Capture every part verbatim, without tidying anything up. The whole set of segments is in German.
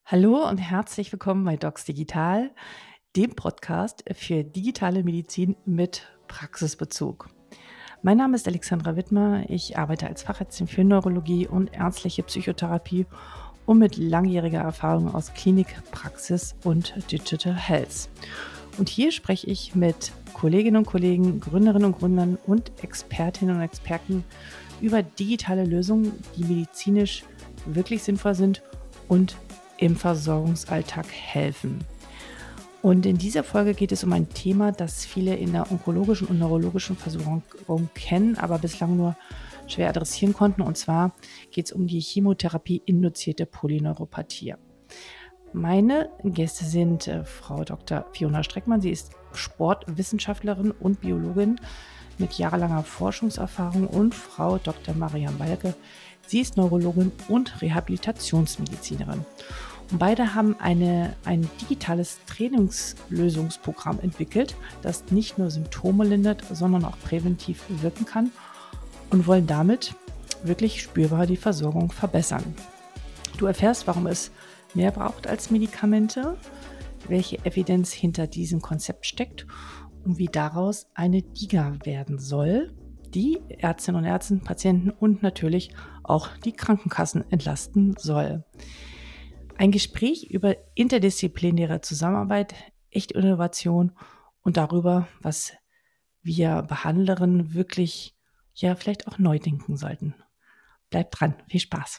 Hallo und herzlich willkommen bei Docs Digital, dem Podcast für digitale Medizin mit Praxisbezug. Mein Name ist Alexandra Wittmer. Ich arbeite als Fachärztin für Neurologie und ärztliche Psychotherapie und mit langjähriger Erfahrung aus Klinik, Praxis und Digital Health. Und hier spreche ich mit Kolleginnen und Kollegen, Gründerinnen und Gründern und Expertinnen und Experten über digitale Lösungen, die medizinisch wirklich sinnvoll sind und im Versorgungsalltag helfen. Und in dieser Folge geht es um ein Thema, das viele in der onkologischen und neurologischen Versorgung kennen, aber bislang nur schwer adressieren konnten. Und zwar geht es um die Chemotherapie-induzierte Polyneuropathie. Meine Gäste sind äh, Frau Doktor Fiona Streckmann. Sie ist Sportwissenschaftlerin und Biologin mit jahrelanger Forschungserfahrung, und Frau Doktor Mariam Balke. Sie ist Neurologin und Rehabilitationsmedizinerin. Und beide haben eine, ein digitales Trainingslösungsprogramm entwickelt, das nicht nur Symptome lindert, sondern auch präventiv wirken kann, und wollen damit wirklich spürbar die Versorgung verbessern. Du erfährst, warum es mehr braucht als Medikamente, welche Evidenz hinter diesem Konzept steckt und wie daraus eine DiGA werden soll, die Ärztinnen und Ärzte, Patienten und natürlich auch die Krankenkassen entlasten soll. Ein Gespräch über interdisziplinäre Zusammenarbeit, echte Innovation und darüber, was wir Behandlerinnen wirklich, ja, vielleicht auch neu denken sollten. Bleibt dran, viel Spaß.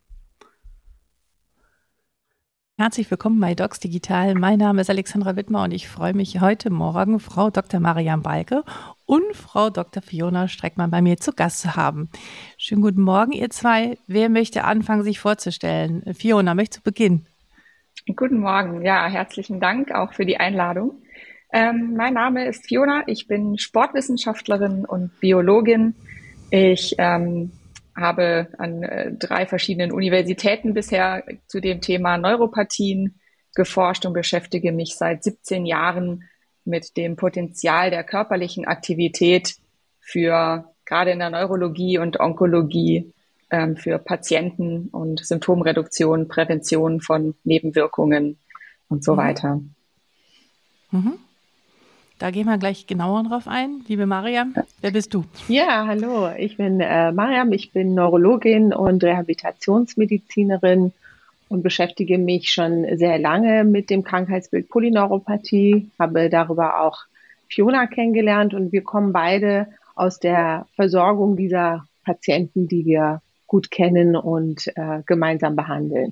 Herzlich willkommen bei Docs Digital. Mein Name ist Alexandra Wittmer und ich freue mich heute Morgen, Frau Doktor Mariam Balke und Frau Doktor Fiona Streckmann bei mir zu Gast zu haben. Schönen guten Morgen, ihr zwei. Wer möchte anfangen, sich vorzustellen? Fiona, möchtest du beginnen? Guten Morgen. Ja, herzlichen Dank auch für die Einladung. Ähm, mein Name ist Fiona. Ich bin Sportwissenschaftlerin und Biologin. Ich ähm, habe an äh, drei verschiedenen Universitäten bisher zu dem Thema Neuropathien geforscht und beschäftige mich seit siebzehn Jahren mit dem Potenzial der körperlichen Aktivität für gerade in der Neurologie und Onkologie ähm, für Patienten und Symptomreduktion, Prävention von Nebenwirkungen und so Mhm. weiter. Mhm. Da gehen wir gleich genauer drauf ein. Liebe Mariam, wer bist du? Ja, hallo, ich bin äh, Mariam, ich bin Neurologin und Rehabilitationsmedizinerin und beschäftige mich schon sehr lange mit dem Krankheitsbild Polyneuropathie, habe darüber auch Fiona kennengelernt, und wir kommen beide aus der Versorgung dieser Patienten, die wir gut kennen und äh, gemeinsam behandeln.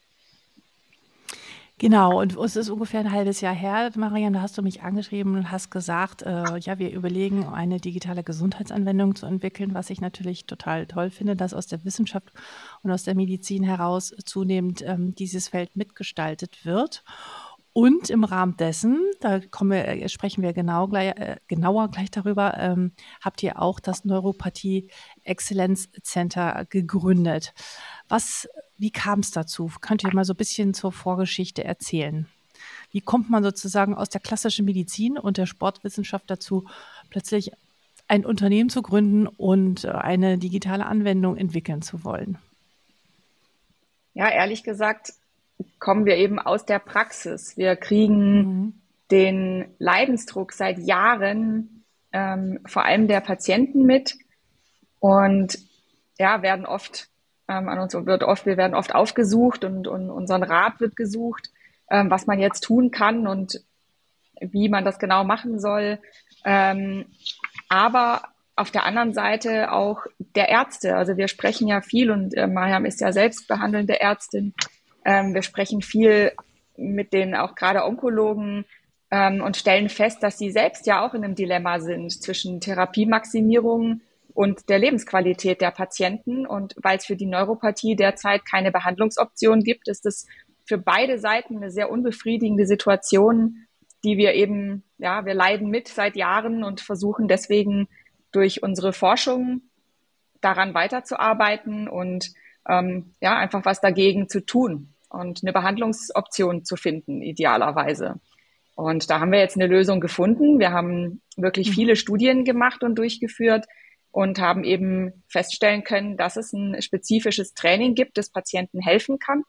Genau, und es ist ungefähr ein halbes Jahr her, Mariam, da hast du mich angeschrieben und hast gesagt, äh, ja, wir überlegen, eine digitale Gesundheitsanwendung zu entwickeln, was ich natürlich total toll finde, dass aus der Wissenschaft und aus der Medizin heraus zunehmend ähm, dieses Feld mitgestaltet wird. Und im Rahmen dessen, da kommen wir, sprechen wir genau gleich, äh, genauer gleich darüber, ähm, habt ihr auch das Neuropathie Exzellenz Center gegründet. Was, wie kam es dazu? Könnt ihr mal so ein bisschen zur Vorgeschichte erzählen? Wie kommt man sozusagen aus der klassischen Medizin und der Sportwissenschaft dazu, plötzlich ein Unternehmen zu gründen und eine digitale Anwendung entwickeln zu wollen? Ja, ehrlich gesagt, kommen wir eben aus der Praxis. Wir kriegen mhm. den Leidensdruck seit Jahren, ähm, vor allem der Patienten mit, und ja, werden oft ähm, an uns wird oft, wir werden oft aufgesucht, und, und unseren Rat wird gesucht, ähm, was man jetzt tun kann und wie man das genau machen soll. Ähm, aber auf der anderen Seite auch der Ärzte. Also wir sprechen ja viel, und äh, Mariam ist ja selbst behandelnde Ärztin. Ähm, wir sprechen viel mit den auch gerade Onkologen ähm, und stellen fest, dass sie selbst ja auch in einem Dilemma sind zwischen Therapiemaximierung und der Lebensqualität der Patienten. Und weil es für die Neuropathie derzeit keine Behandlungsoption gibt, ist es für beide Seiten eine sehr unbefriedigende Situation, die wir eben, ja, wir leiden mit seit Jahren und versuchen deswegen durch unsere Forschung daran weiterzuarbeiten und ähm, ja, einfach was dagegen zu tun und eine Behandlungsoption zu finden, idealerweise. Und da haben wir jetzt eine Lösung gefunden. Wir haben wirklich viele Studien gemacht und durchgeführt und haben eben feststellen können, dass es ein spezifisches Training gibt, das Patienten helfen kann.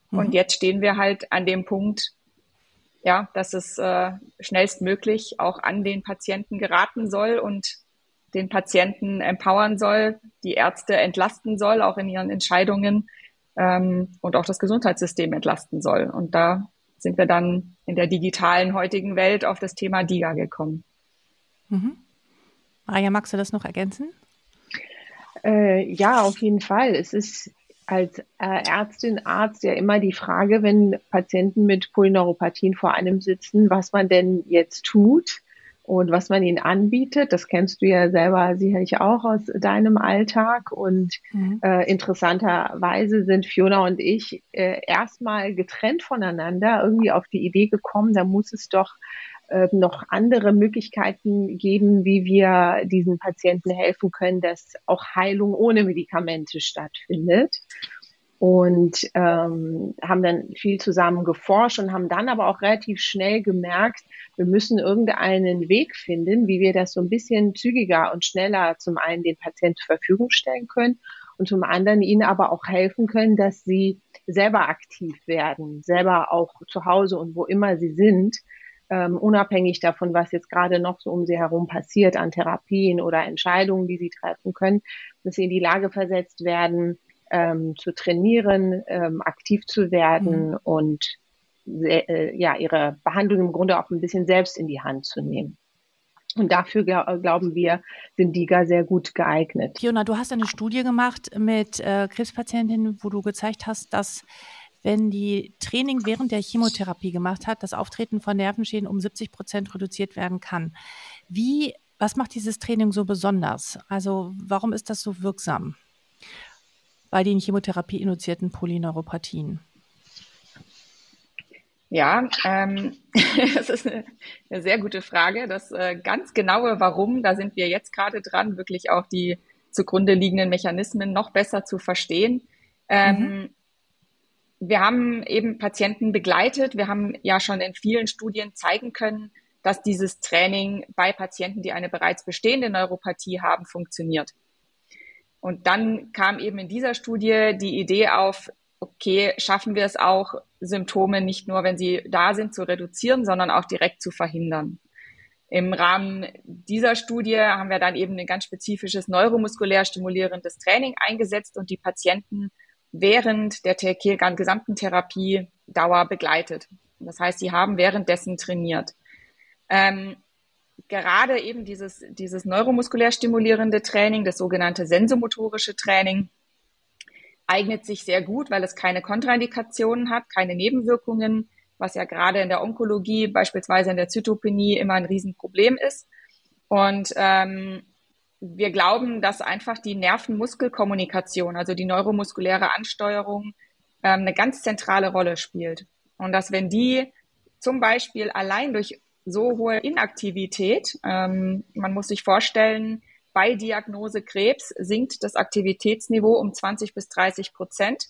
Mhm. Und jetzt stehen wir halt an dem Punkt, ja, dass es äh, schnellstmöglich auch an den Patienten geraten soll und den Patienten empowern soll, die Ärzte entlasten soll, auch in ihren Entscheidungen, ähm, und auch das Gesundheitssystem entlasten soll. Und da sind wir dann in der digitalen heutigen Welt auf das Thema DIGA gekommen. Mhm. Maria, magst du das noch ergänzen? Äh, ja, auf jeden Fall. Es ist als äh, Ärztin, Arzt ja immer die Frage, wenn Patienten mit Polyneuropathien vor einem sitzen, was man denn jetzt tut und was man ihnen anbietet. Das kennst du ja selber sicherlich auch aus deinem Alltag. Und mhm. äh, interessanterweise sind Fiona und ich äh, erstmal getrennt voneinander irgendwie auf die Idee gekommen, da muss es doch äh, noch andere Möglichkeiten geben, wie wir diesen Patienten helfen können, dass auch Heilung ohne Medikamente stattfindet. Und ähm, haben dann viel zusammen geforscht und haben dann aber auch relativ schnell gemerkt, wir müssen irgendeinen Weg finden, wie wir das so ein bisschen zügiger und schneller zum einen den Patienten zur Verfügung stellen können und zum anderen ihnen aber auch helfen können, dass sie selber aktiv werden, selber auch zu Hause und wo immer sie sind, ähm, unabhängig davon, was jetzt gerade noch so um sie herum passiert an Therapien oder Entscheidungen, die sie treffen können, dass sie in die Lage versetzt werden, Ähm, zu trainieren, ähm, aktiv zu werden mhm. und äh, ja ihre Behandlung im Grunde auch ein bisschen selbst in die Hand zu nehmen. Und dafür glaub, glauben wir, sind DIGA sehr gut geeignet. Fiona, du hast eine Studie gemacht mit äh, Krebspatientinnen, wo du gezeigt hast, dass wenn die Training während der Chemotherapie gemacht hat, das Auftreten von Nervenschäden um siebzig Prozent reduziert werden kann. Wie, was macht dieses Training so besonders? Also warum ist das so wirksam bei den Chemotherapie-induzierten Polyneuropathien? Ja, ähm, das ist eine, eine sehr gute Frage. Das äh, ganz genaue Warum, da sind wir jetzt gerade dran, wirklich auch die zugrunde liegenden Mechanismen noch besser zu verstehen. Ähm, mhm. Wir haben eben Patienten begleitet. Wir haben ja schon in vielen Studien zeigen können, dass dieses Training bei Patienten, die eine bereits bestehende Neuropathie haben, funktioniert. Und dann kam eben in dieser Studie die Idee auf, okay, schaffen wir es auch, Symptome nicht nur, wenn sie da sind, zu reduzieren, sondern auch direkt zu verhindern. Im Rahmen dieser Studie haben wir dann eben ein ganz spezifisches neuromuskulär stimulierendes Training eingesetzt und die Patienten während der gesamten Therapiedauer begleitet. Das heißt, sie haben währenddessen trainiert. Ähm, Gerade eben dieses, dieses neuromuskulär stimulierende Training, das sogenannte sensomotorische Training, eignet sich sehr gut, weil es keine Kontraindikationen hat, keine Nebenwirkungen, was ja gerade in der Onkologie, beispielsweise in der Zytopenie, immer ein Riesenproblem ist. Und ähm, wir glauben, dass einfach die Nerven-Muskel-Kommunikation, also die neuromuskuläre Ansteuerung, ähm, eine ganz zentrale Rolle spielt. Und dass wenn die zum Beispiel allein durch so hohe Inaktivität, ähm, man muss sich vorstellen, bei Diagnose Krebs sinkt das Aktivitätsniveau um zwanzig bis dreißig Prozent.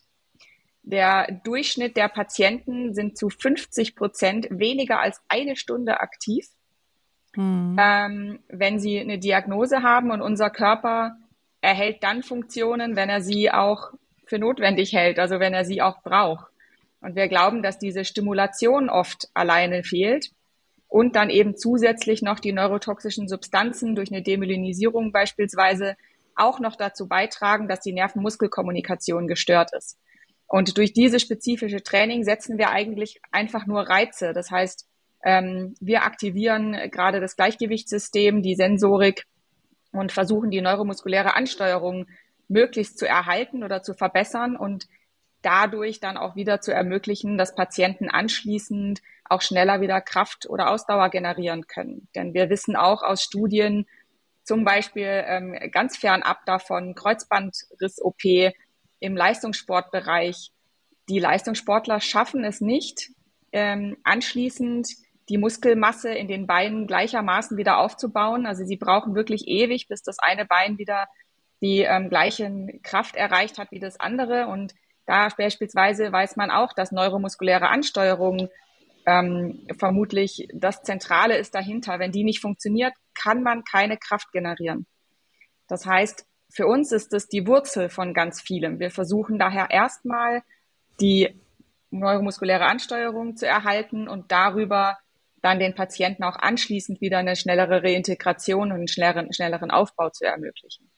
Der Durchschnitt der Patienten sind zu fünfzig Prozent weniger als eine Stunde aktiv, mhm. ähm, wenn sie eine Diagnose haben. Und unser Körper erhält dann Funktionen, wenn er sie auch für notwendig hält, also wenn er sie auch braucht. Und wir glauben, dass diese Stimulation oft alleine fehlt. Und dann eben zusätzlich noch die neurotoxischen Substanzen durch eine Demyelinisierung beispielsweise auch noch dazu beitragen, dass die Nerven-Muskel-Kommunikation gestört ist. Und durch dieses spezifische Training setzen wir eigentlich einfach nur Reize. Das heißt, ähm, wir aktivieren gerade das Gleichgewichtssystem, die Sensorik und versuchen die neuromuskuläre Ansteuerung möglichst zu erhalten oder zu verbessern und dadurch dann auch wieder zu ermöglichen, dass Patienten anschließend auch schneller wieder Kraft oder Ausdauer generieren können. Denn wir wissen auch aus Studien, zum Beispiel ähm, ganz fernab davon, Kreuzbandriss-O P im Leistungssportbereich, die Leistungssportler schaffen es nicht, ähm, anschließend die Muskelmasse in den Beinen gleichermaßen wieder aufzubauen. Also sie brauchen wirklich ewig, bis das eine Bein wieder die ähm, gleiche Kraft erreicht hat wie das andere. Und da beispielsweise weiß man auch, dass neuromuskuläre Ansteuerung ähm, vermutlich das Zentrale ist dahinter. Wenn die nicht funktioniert, kann man keine Kraft generieren. Das heißt, für uns ist das die Wurzel von ganz vielem. Wir versuchen daher erstmal die neuromuskuläre Ansteuerung zu erhalten und darüber dann den Patienten auch anschließend wieder eine schnellere Reintegration und einen schnelleren, schnelleren Aufbau zu ermöglichen.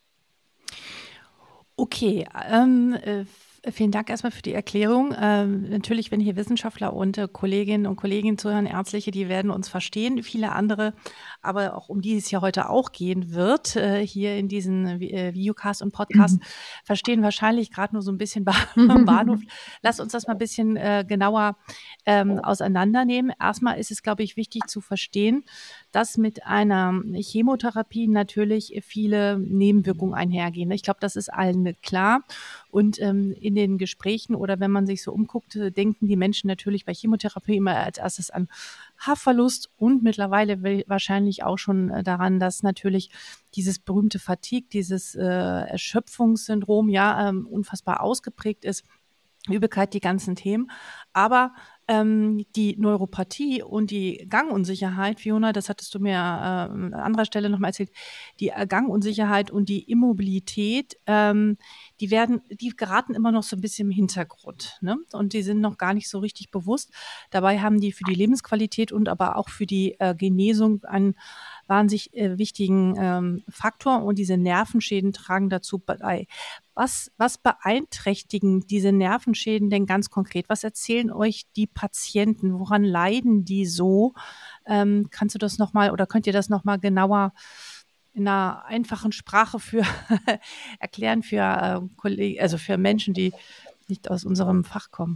Okay, ähm, äh, vielen Dank erstmal für die Erklärung. Ähm, natürlich, wenn hier Wissenschaftler und äh, Kolleginnen und Kollegen zuhören, Ärztliche, die werden uns verstehen, viele andere, aber auch um die es ja heute auch gehen wird, äh, hier in diesen äh, Videocast und Podcast, mhm. verstehen wahrscheinlich gerade nur so ein bisschen am Bahnhof. Lass uns das mal ein bisschen äh, genauer ähm, auseinandernehmen. Erstmal ist es, glaube ich, wichtig zu verstehen, dass mit einer Chemotherapie natürlich viele Nebenwirkungen einhergehen. Ich glaube, das ist allen klar. Und ähm, in den Gesprächen oder wenn man sich so umguckt, denken die Menschen natürlich bei Chemotherapie immer als erstes an Haarverlust und mittlerweile wahrscheinlich auch schon daran, dass natürlich dieses berühmte Fatigue, dieses äh, Erschöpfungssyndrom ja ähm, unfassbar ausgeprägt ist. Übelkeit, die ganzen Themen. Aber ähm, die Neuropathie und die Gangunsicherheit, Fiona, das hattest du mir äh, an anderer Stelle nochmal erzählt, die äh, Gangunsicherheit und die Immobilität, ähm, die werden, die geraten immer noch so ein bisschen im Hintergrund, ne? Und die sind noch gar nicht so richtig bewusst. Dabei haben die für die Lebensqualität und aber auch für die äh, Genesung einen wahnsinnig äh, wichtigen ähm, Faktor und diese Nervenschäden tragen dazu bei. Was, was beeinträchtigen diese Nervenschäden denn ganz konkret? Was erzählen euch die Patienten? Woran leiden die so? Ähm, kannst du das nochmal oder könnt ihr das nochmal genauer in einer einfachen Sprache für erklären für äh, Kollegen, also für Menschen, die nicht aus unserem Fach kommen?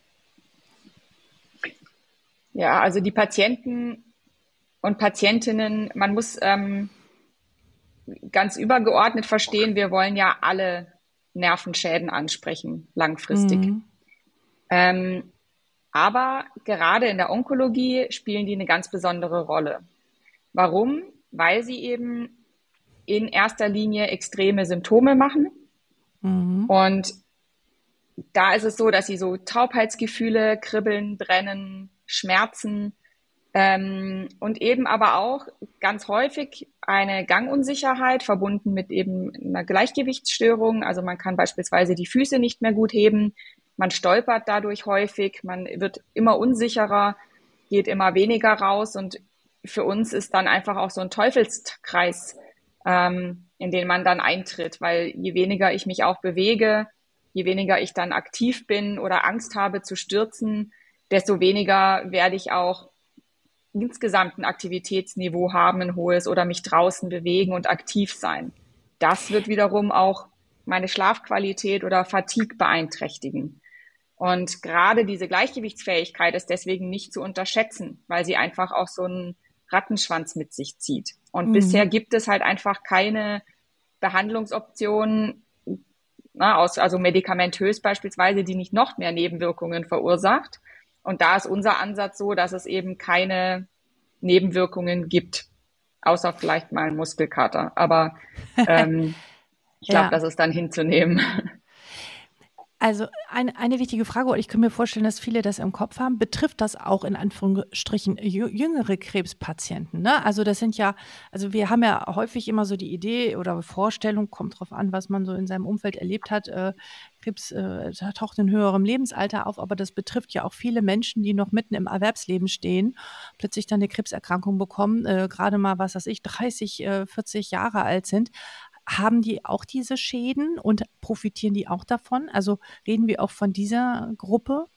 Ja, also die Patienten und Patientinnen, man muss ähm, ganz übergeordnet verstehen, wir wollen ja alle Nervenschäden ansprechen, langfristig. Mhm. Ähm, aber gerade in der Onkologie spielen die eine ganz besondere Rolle. Warum? Weil sie eben in erster Linie extreme Symptome machen. Mhm. Und da ist es so, dass sie so Taubheitsgefühle, Kribbeln, Brennen, Schmerzen ähm, und eben aber auch ganz häufig eine Gangunsicherheit verbunden mit eben einer Gleichgewichtsstörung. Also man kann beispielsweise die Füße nicht mehr gut heben, man stolpert dadurch häufig, man wird immer unsicherer, geht immer weniger raus und für uns ist dann einfach auch so ein Teufelskreis, ähm, in den man dann eintritt, weil je weniger ich mich auch bewege, je weniger ich dann aktiv bin oder Angst habe zu stürzen, desto weniger werde ich auch insgesamt ein Aktivitätsniveau haben, ein hohes oder mich draußen bewegen und aktiv sein. Das wird wiederum auch meine Schlafqualität oder Fatigue beeinträchtigen. Und gerade diese Gleichgewichtsfähigkeit ist deswegen nicht zu unterschätzen, weil sie einfach auch so einen Rattenschwanz mit sich zieht. Und mhm. bisher gibt es halt einfach keine Behandlungsoptionen, na, aus, also medikamentös beispielsweise, die nicht noch mehr Nebenwirkungen verursacht. Und da ist unser Ansatz so, dass es eben keine Nebenwirkungen gibt, außer vielleicht mal ein Muskelkater. Aber ähm, ich glaube, ja. das ist dann hinzunehmen. Also eine, eine wichtige Frage, und ich kann mir vorstellen, dass viele das im Kopf haben, betrifft das auch in Anführungsstrichen jüngere Krebspatienten, ne? Also das sind ja, also wir haben ja häufig immer so die Idee oder Vorstellung, kommt drauf an, was man so in seinem Umfeld erlebt hat, äh, Krebs äh, taucht in höherem Lebensalter auf, aber das betrifft ja auch viele Menschen, die noch mitten im Erwerbsleben stehen, plötzlich dann eine Krebserkrankung bekommen, äh, gerade mal, was weiß ich, dreißig, äh, vierzig Jahre alt sind. Haben die auch diese Schäden und profitieren die auch davon? Also reden wir auch von dieser Gruppe?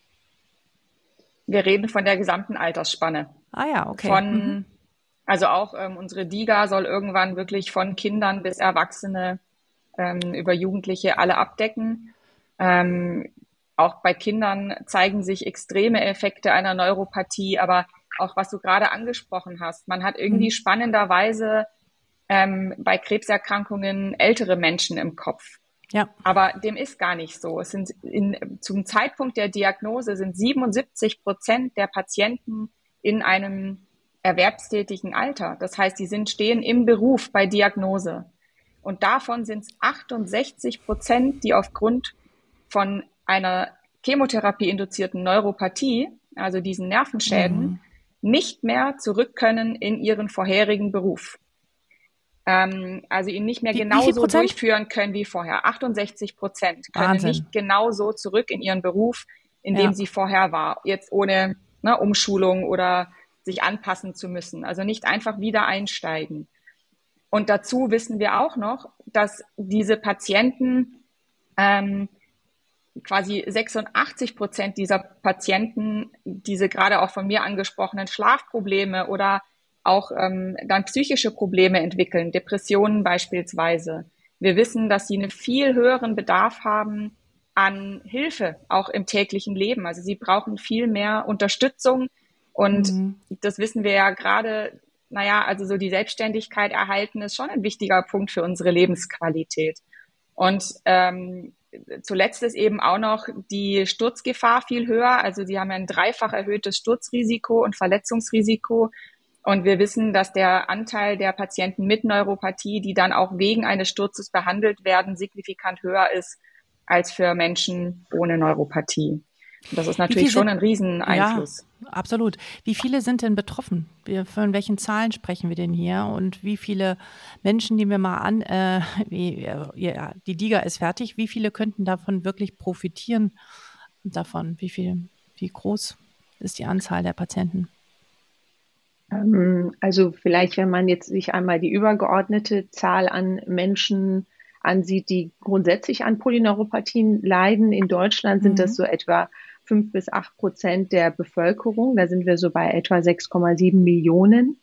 Wir reden von der gesamten Altersspanne. Ah ja, okay. Von, mhm. Also auch ähm, unsere DIGA soll irgendwann wirklich von Kindern bis Erwachsene ähm, über Jugendliche alle abdecken. Ähm, auch bei Kindern zeigen sich extreme Effekte einer Neuropathie, aber auch was du gerade angesprochen hast, man hat irgendwie mhm. spannenderweise Ähm, bei Krebserkrankungen ältere Menschen im Kopf. Ja. Aber dem ist gar nicht so. Es sind in, zum Zeitpunkt der Diagnose sind siebenundsiebzig Prozent der Patienten in einem erwerbstätigen Alter. Das heißt, die sind, stehen im Beruf bei Diagnose. Und davon sind es achtundsechzig Prozent, die aufgrund von einer Chemotherapie-induzierten Neuropathie, also diesen Nervenschäden, mhm. nicht mehr zurück können in ihren vorherigen Beruf. Also ihn nicht mehr wie, genauso wie durchführen können wie vorher. achtundsechzig Prozent können Wahnsinn. Nicht genauso zurück in ihren Beruf, in Ja. dem sie vorher war, jetzt ohne ne, Umschulung oder sich anpassen zu müssen. Also nicht einfach wieder einsteigen. Und dazu wissen wir auch noch, dass diese Patienten, ähm, quasi sechsundachtzig Prozent dieser Patienten, diese gerade auch von mir angesprochenen Schlafprobleme oder auch ähm, dann psychische Probleme entwickeln, Depressionen beispielsweise. Wir wissen, dass sie einen viel höheren Bedarf haben an Hilfe, auch im täglichen Leben. Also sie brauchen viel mehr Unterstützung. Und Mhm. das wissen wir ja gerade, naja, also so die Selbstständigkeit erhalten ist schon ein wichtiger Punkt für unsere Lebensqualität. Und ähm, zuletzt ist eben auch noch die Sturzgefahr viel höher. Also sie haben ein dreifach erhöhtes Sturzrisiko und Verletzungsrisiko. Und wir wissen, dass der Anteil der Patienten mit Neuropathie, die dann auch wegen eines Sturzes behandelt werden, signifikant höher ist als für Menschen ohne Neuropathie. Und das ist natürlich schon ein Rieseneinfluss. Ja, absolut. Wie viele sind denn betroffen? Wir, von welchen Zahlen sprechen wir denn hier? Und wie viele Menschen, nehmen wir mal an, äh, wie, ja, die DIGA ist fertig, wie viele könnten davon wirklich profitieren davon? Wie viel, wie groß ist die Anzahl der Patienten? Also vielleicht, wenn man jetzt sich einmal die übergeordnete Zahl an Menschen ansieht, die grundsätzlich an Polyneuropathien leiden. In Deutschland sind mhm. das so etwa fünf bis acht Prozent der Bevölkerung. Da sind wir so bei etwa sechs Komma sieben Millionen.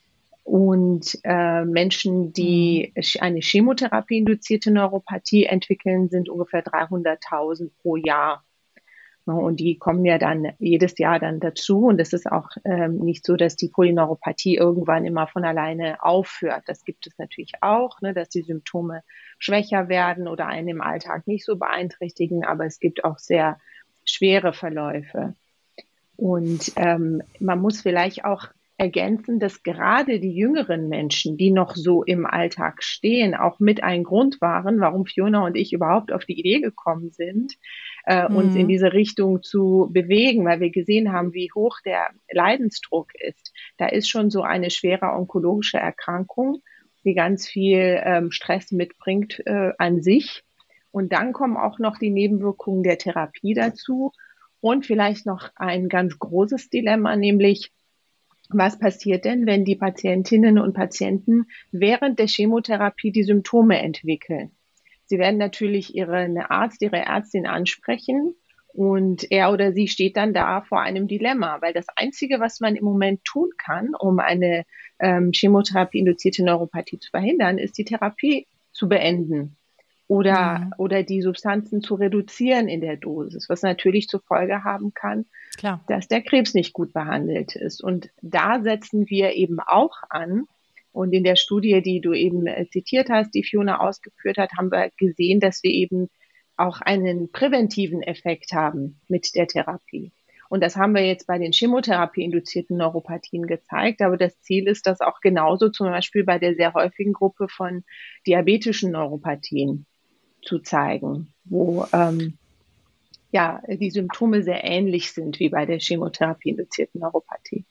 Und äh, Menschen, die mhm. eine Chemotherapie-induzierte Neuropathie entwickeln, sind ungefähr dreihunderttausend pro Jahr. Und die kommen ja dann jedes Jahr dann dazu. Und es ist auch ähm, nicht so, dass die Polyneuropathie irgendwann immer von alleine aufhört. Das gibt es natürlich auch, ne, dass die Symptome schwächer werden oder einen im Alltag nicht so beeinträchtigen. Aber es gibt auch sehr schwere Verläufe. Und ähm, man muss vielleicht auch ergänzen, dass gerade die jüngeren Menschen, die noch so im Alltag stehen, auch mit ein Grund waren, warum Fiona und ich überhaupt auf die Idee gekommen sind, äh, mhm. uns in diese Richtung zu bewegen, weil wir gesehen haben, wie hoch der Leidensdruck ist. Da ist schon so eine schwere onkologische Erkrankung, die ganz viel ähm, Stress mitbringt äh, an sich. Und dann kommen auch noch die Nebenwirkungen der Therapie dazu und vielleicht noch ein ganz großes Dilemma, nämlich was passiert denn, wenn die Patientinnen und Patienten während der Chemotherapie die Symptome entwickeln? Sie werden natürlich ihren Arzt, ihre Ärztin ansprechen und er oder sie steht dann da vor einem Dilemma, weil das Einzige, was man im Moment tun kann, um eine ähm, Chemotherapie-induzierte Neuropathie zu verhindern, ist die Therapie zu beenden oder, mhm. oder die Substanzen zu reduzieren in der Dosis, was natürlich zur Folge haben kann, Klar. dass der Krebs nicht gut behandelt ist. Und da setzen wir eben auch an. Und in der Studie, die du eben zitiert hast, die Fiona ausgeführt hat, haben wir gesehen, dass wir eben auch einen präventiven Effekt haben mit der Therapie. Und das haben wir jetzt bei den Chemotherapie-induzierten Neuropathien gezeigt. Aber das Ziel ist, das auch genauso zum Beispiel bei der sehr häufigen Gruppe von diabetischen Neuropathien zu zeigen, wo ähm, ja die Symptome sehr ähnlich sind wie bei der Chemotherapie-induzierten Neuropathie.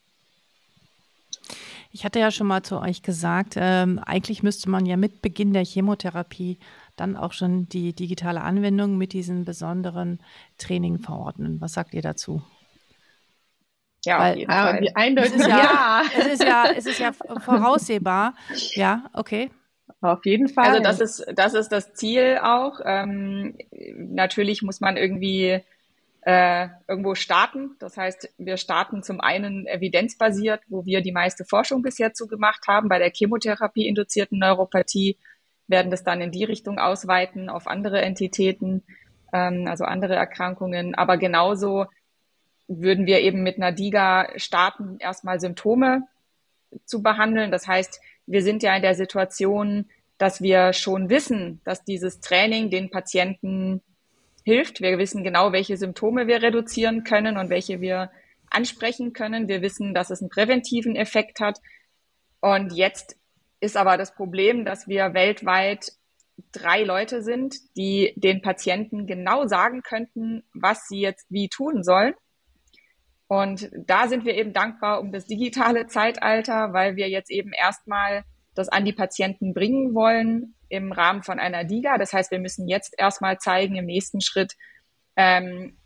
Ich hatte ja schon mal zu euch gesagt, ähm, eigentlich müsste man ja mit Beginn der Chemotherapie dann auch schon die digitale Anwendung mit diesem besonderen Training verordnen. Was sagt ihr dazu? Ja, Weil, auf jeden Fall. Äh, eindeutig es ist ja, ja. Es ist ja, es ist ja voraussehbar. Ja, okay. Auf jeden Fall. Also das ist, das ist das Ziel auch. Ähm, natürlich muss man irgendwie äh, irgendwo starten. Das heißt, wir starten zum einen evidenzbasiert, wo wir die meiste Forschung bisher zu gemacht haben. Bei der Chemotherapie-induzierten Neuropathie werden das dann in die Richtung ausweiten auf andere Entitäten, ähm, also andere Erkrankungen. Aber genauso würden wir eben mit einer DIGA starten, erstmal Symptome zu behandeln. Das heißt, wir sind ja in der Situation, dass wir schon wissen, dass dieses Training den Patienten hilft. Wir wissen genau, welche Symptome wir reduzieren können und welche wir ansprechen können. Wir wissen, dass es einen präventiven Effekt hat. Und jetzt ist aber das Problem, dass wir weltweit drei Leute sind, die den Patienten genau sagen könnten, was sie jetzt wie tun sollen. Und da sind wir eben dankbar um das digitale Zeitalter, weil wir jetzt eben erstmal das an die Patienten bringen wollen im Rahmen von einer DIGA. Das heißt, wir müssen jetzt erstmal zeigen im nächsten Schritt, ähm,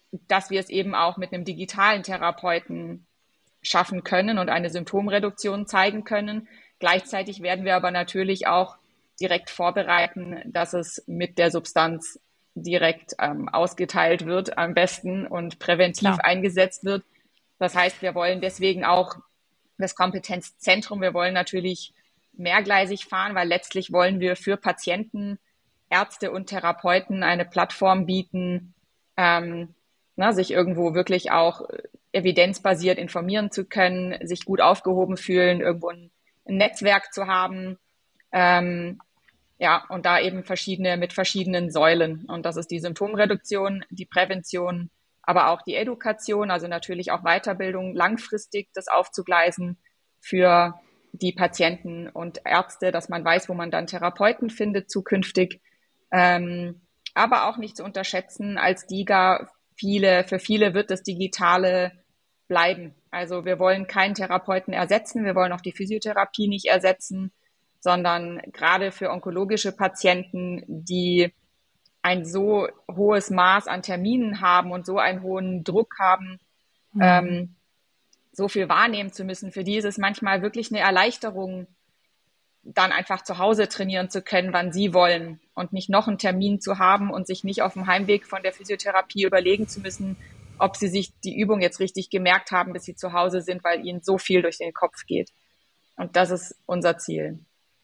dass wir es eben auch mit einem digitalen Therapeuten schaffen können und eine Symptomreduktion zeigen können. Gleichzeitig werden wir aber natürlich auch direkt vorbereiten, dass es mit der Substanz direkt ähm, ausgeteilt wird am besten und präventiv Klar. eingesetzt wird. Das heißt, wir wollen deswegen auch das Kompetenzzentrum, wir wollen natürlich mehrgleisig fahren, weil letztlich wollen wir für Patienten, Ärzte und Therapeuten eine Plattform bieten, ähm, na, sich irgendwo wirklich auch evidenzbasiert informieren zu können, sich gut aufgehoben fühlen, irgendwo ein, ein Netzwerk zu haben, ähm, ja, und da eben verschiedene, mit verschiedenen Säulen. Und das ist die Symptomreduktion, die Prävention, aber auch die Edukation, also natürlich auch Weiterbildung, langfristig das aufzugleisen für die Patienten und Ärzte, dass man weiß, wo man dann Therapeuten findet zukünftig. Ähm, aber auch nicht zu unterschätzen, als DIGA, viele, für viele wird das Digitale bleiben. Also wir wollen keinen Therapeuten ersetzen, wir wollen auch die Physiotherapie nicht ersetzen, sondern gerade für onkologische Patienten, die ein so hohes Maß an Terminen haben und so einen hohen Druck haben, mhm. ähm, so viel wahrnehmen zu müssen, für die ist es manchmal wirklich eine Erleichterung, dann einfach zu Hause trainieren zu können, wann sie wollen und nicht noch einen Termin zu haben und sich nicht auf dem Heimweg von der Physiotherapie überlegen zu müssen, ob sie sich die Übung jetzt richtig gemerkt haben, bis sie zu Hause sind, weil ihnen so viel durch den Kopf geht. Und das ist unser Ziel.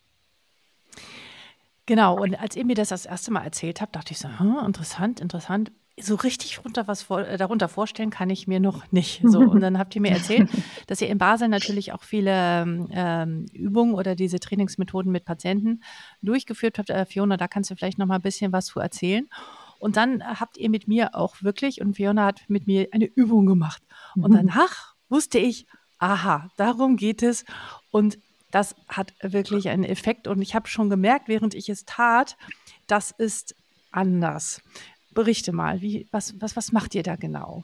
Genau, und als ihr mir das das erste Mal erzählt habt, dachte ich so, hm, interessant, interessant. So richtig runter was vor, äh, darunter vorstellen kann ich mir noch nicht. So, und dann habt ihr mir erzählt, dass ihr in Basel natürlich auch viele ähm, Übungen oder diese Trainingsmethoden mit Patienten durchgeführt habt. Äh, Fiona, da kannst du vielleicht noch mal ein bisschen was zu erzählen. Und dann habt ihr mit mir auch wirklich, und Fiona hat mit mir eine Übung gemacht. Und danach wusste ich, aha, darum geht es. Und das hat wirklich einen Effekt. Und ich habe schon gemerkt, während ich es tat, das ist anders. Berichte mal, wie, was, was, was macht ihr da genau?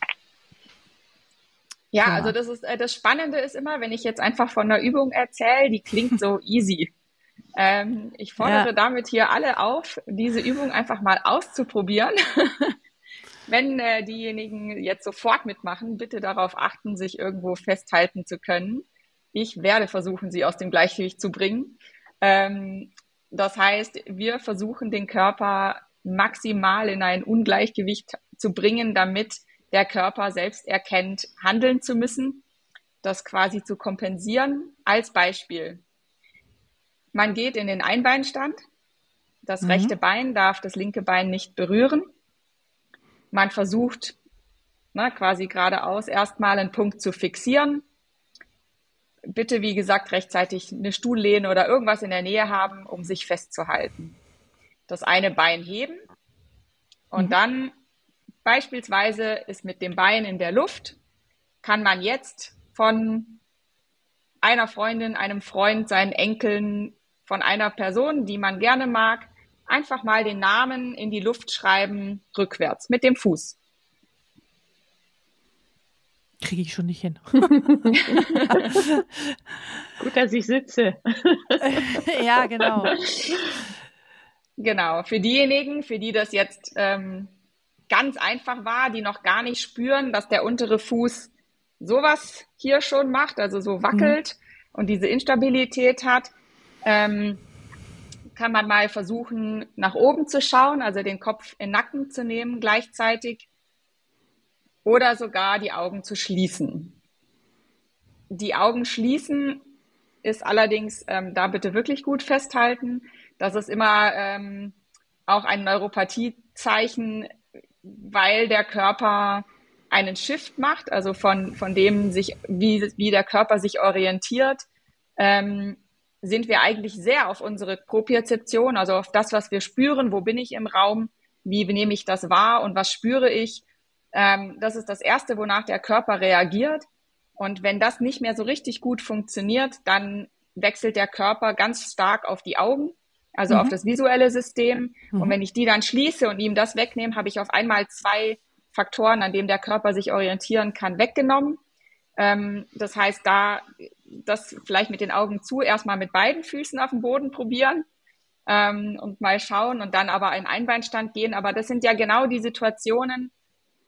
Ja, ja, also das ist das Spannende ist immer, wenn ich jetzt einfach von einer Übung erzähle, die klingt so easy. Ähm, ich fordere ja. damit hier alle auf, diese Übung einfach mal auszuprobieren. Wenn äh, diejenigen jetzt sofort mitmachen, bitte darauf achten, sich irgendwo festhalten zu können. Ich werde versuchen, sie aus dem Gleichgewicht zu bringen. Ähm, das heißt, wir versuchen den Körper maximal in ein Ungleichgewicht zu bringen, damit der Körper selbst erkennt, handeln zu müssen, das quasi zu kompensieren. Als Beispiel: Man geht in den Einbeinstand, das mhm. rechte Bein darf das linke Bein nicht berühren. Man versucht, na, quasi geradeaus erstmal einen Punkt zu fixieren. Bitte, wie gesagt, rechtzeitig eine Stuhllehne oder irgendwas in der Nähe haben, um sich festzuhalten. Das eine Bein heben und mhm. dann beispielsweise ist mit dem Bein in der Luft, kann man jetzt von einer Freundin, einem Freund, seinen Enkeln, von einer Person, die man gerne mag, einfach mal den Namen in die Luft schreiben, rückwärts, mit dem Fuß. Kriege ich schon nicht hin. Gut, dass ich sitze. Ja, genau. Genau, für diejenigen, für die das jetzt ähm, ganz einfach war, die noch gar nicht spüren, dass der untere Fuß sowas hier schon macht, also so wackelt mhm. und diese Instabilität hat, ähm, kann man mal versuchen, nach oben zu schauen, also den Kopf in den Nacken zu nehmen gleichzeitig oder sogar die Augen zu schließen. Die Augen schließen ist allerdings, ähm, da bitte wirklich gut festhalten, das ist immer ähm, auch ein Neuropathiezeichen, weil der Körper einen Shift macht, also von, von dem sich, wie, wie der Körper sich orientiert, ähm, sind wir eigentlich sehr auf unsere Propriozeption, also auf das, was wir spüren, wo bin ich im Raum, wie nehme ich das wahr und was spüre ich. Ähm, das ist das Erste, wonach der Körper reagiert. Und wenn das nicht mehr so richtig gut funktioniert, dann wechselt der Körper ganz stark auf die Augen, also mhm. auf das visuelle System. Mhm. Und wenn ich die dann schließe und ihm das wegnehme, habe ich auf einmal zwei Faktoren, an denen der Körper sich orientieren kann, weggenommen. Ähm, das heißt, da das vielleicht mit den Augen zu, erstmal mit beiden Füßen auf dem Boden probieren ähm, und mal schauen und dann aber in Einbeinstand gehen. Aber das sind ja genau die Situationen,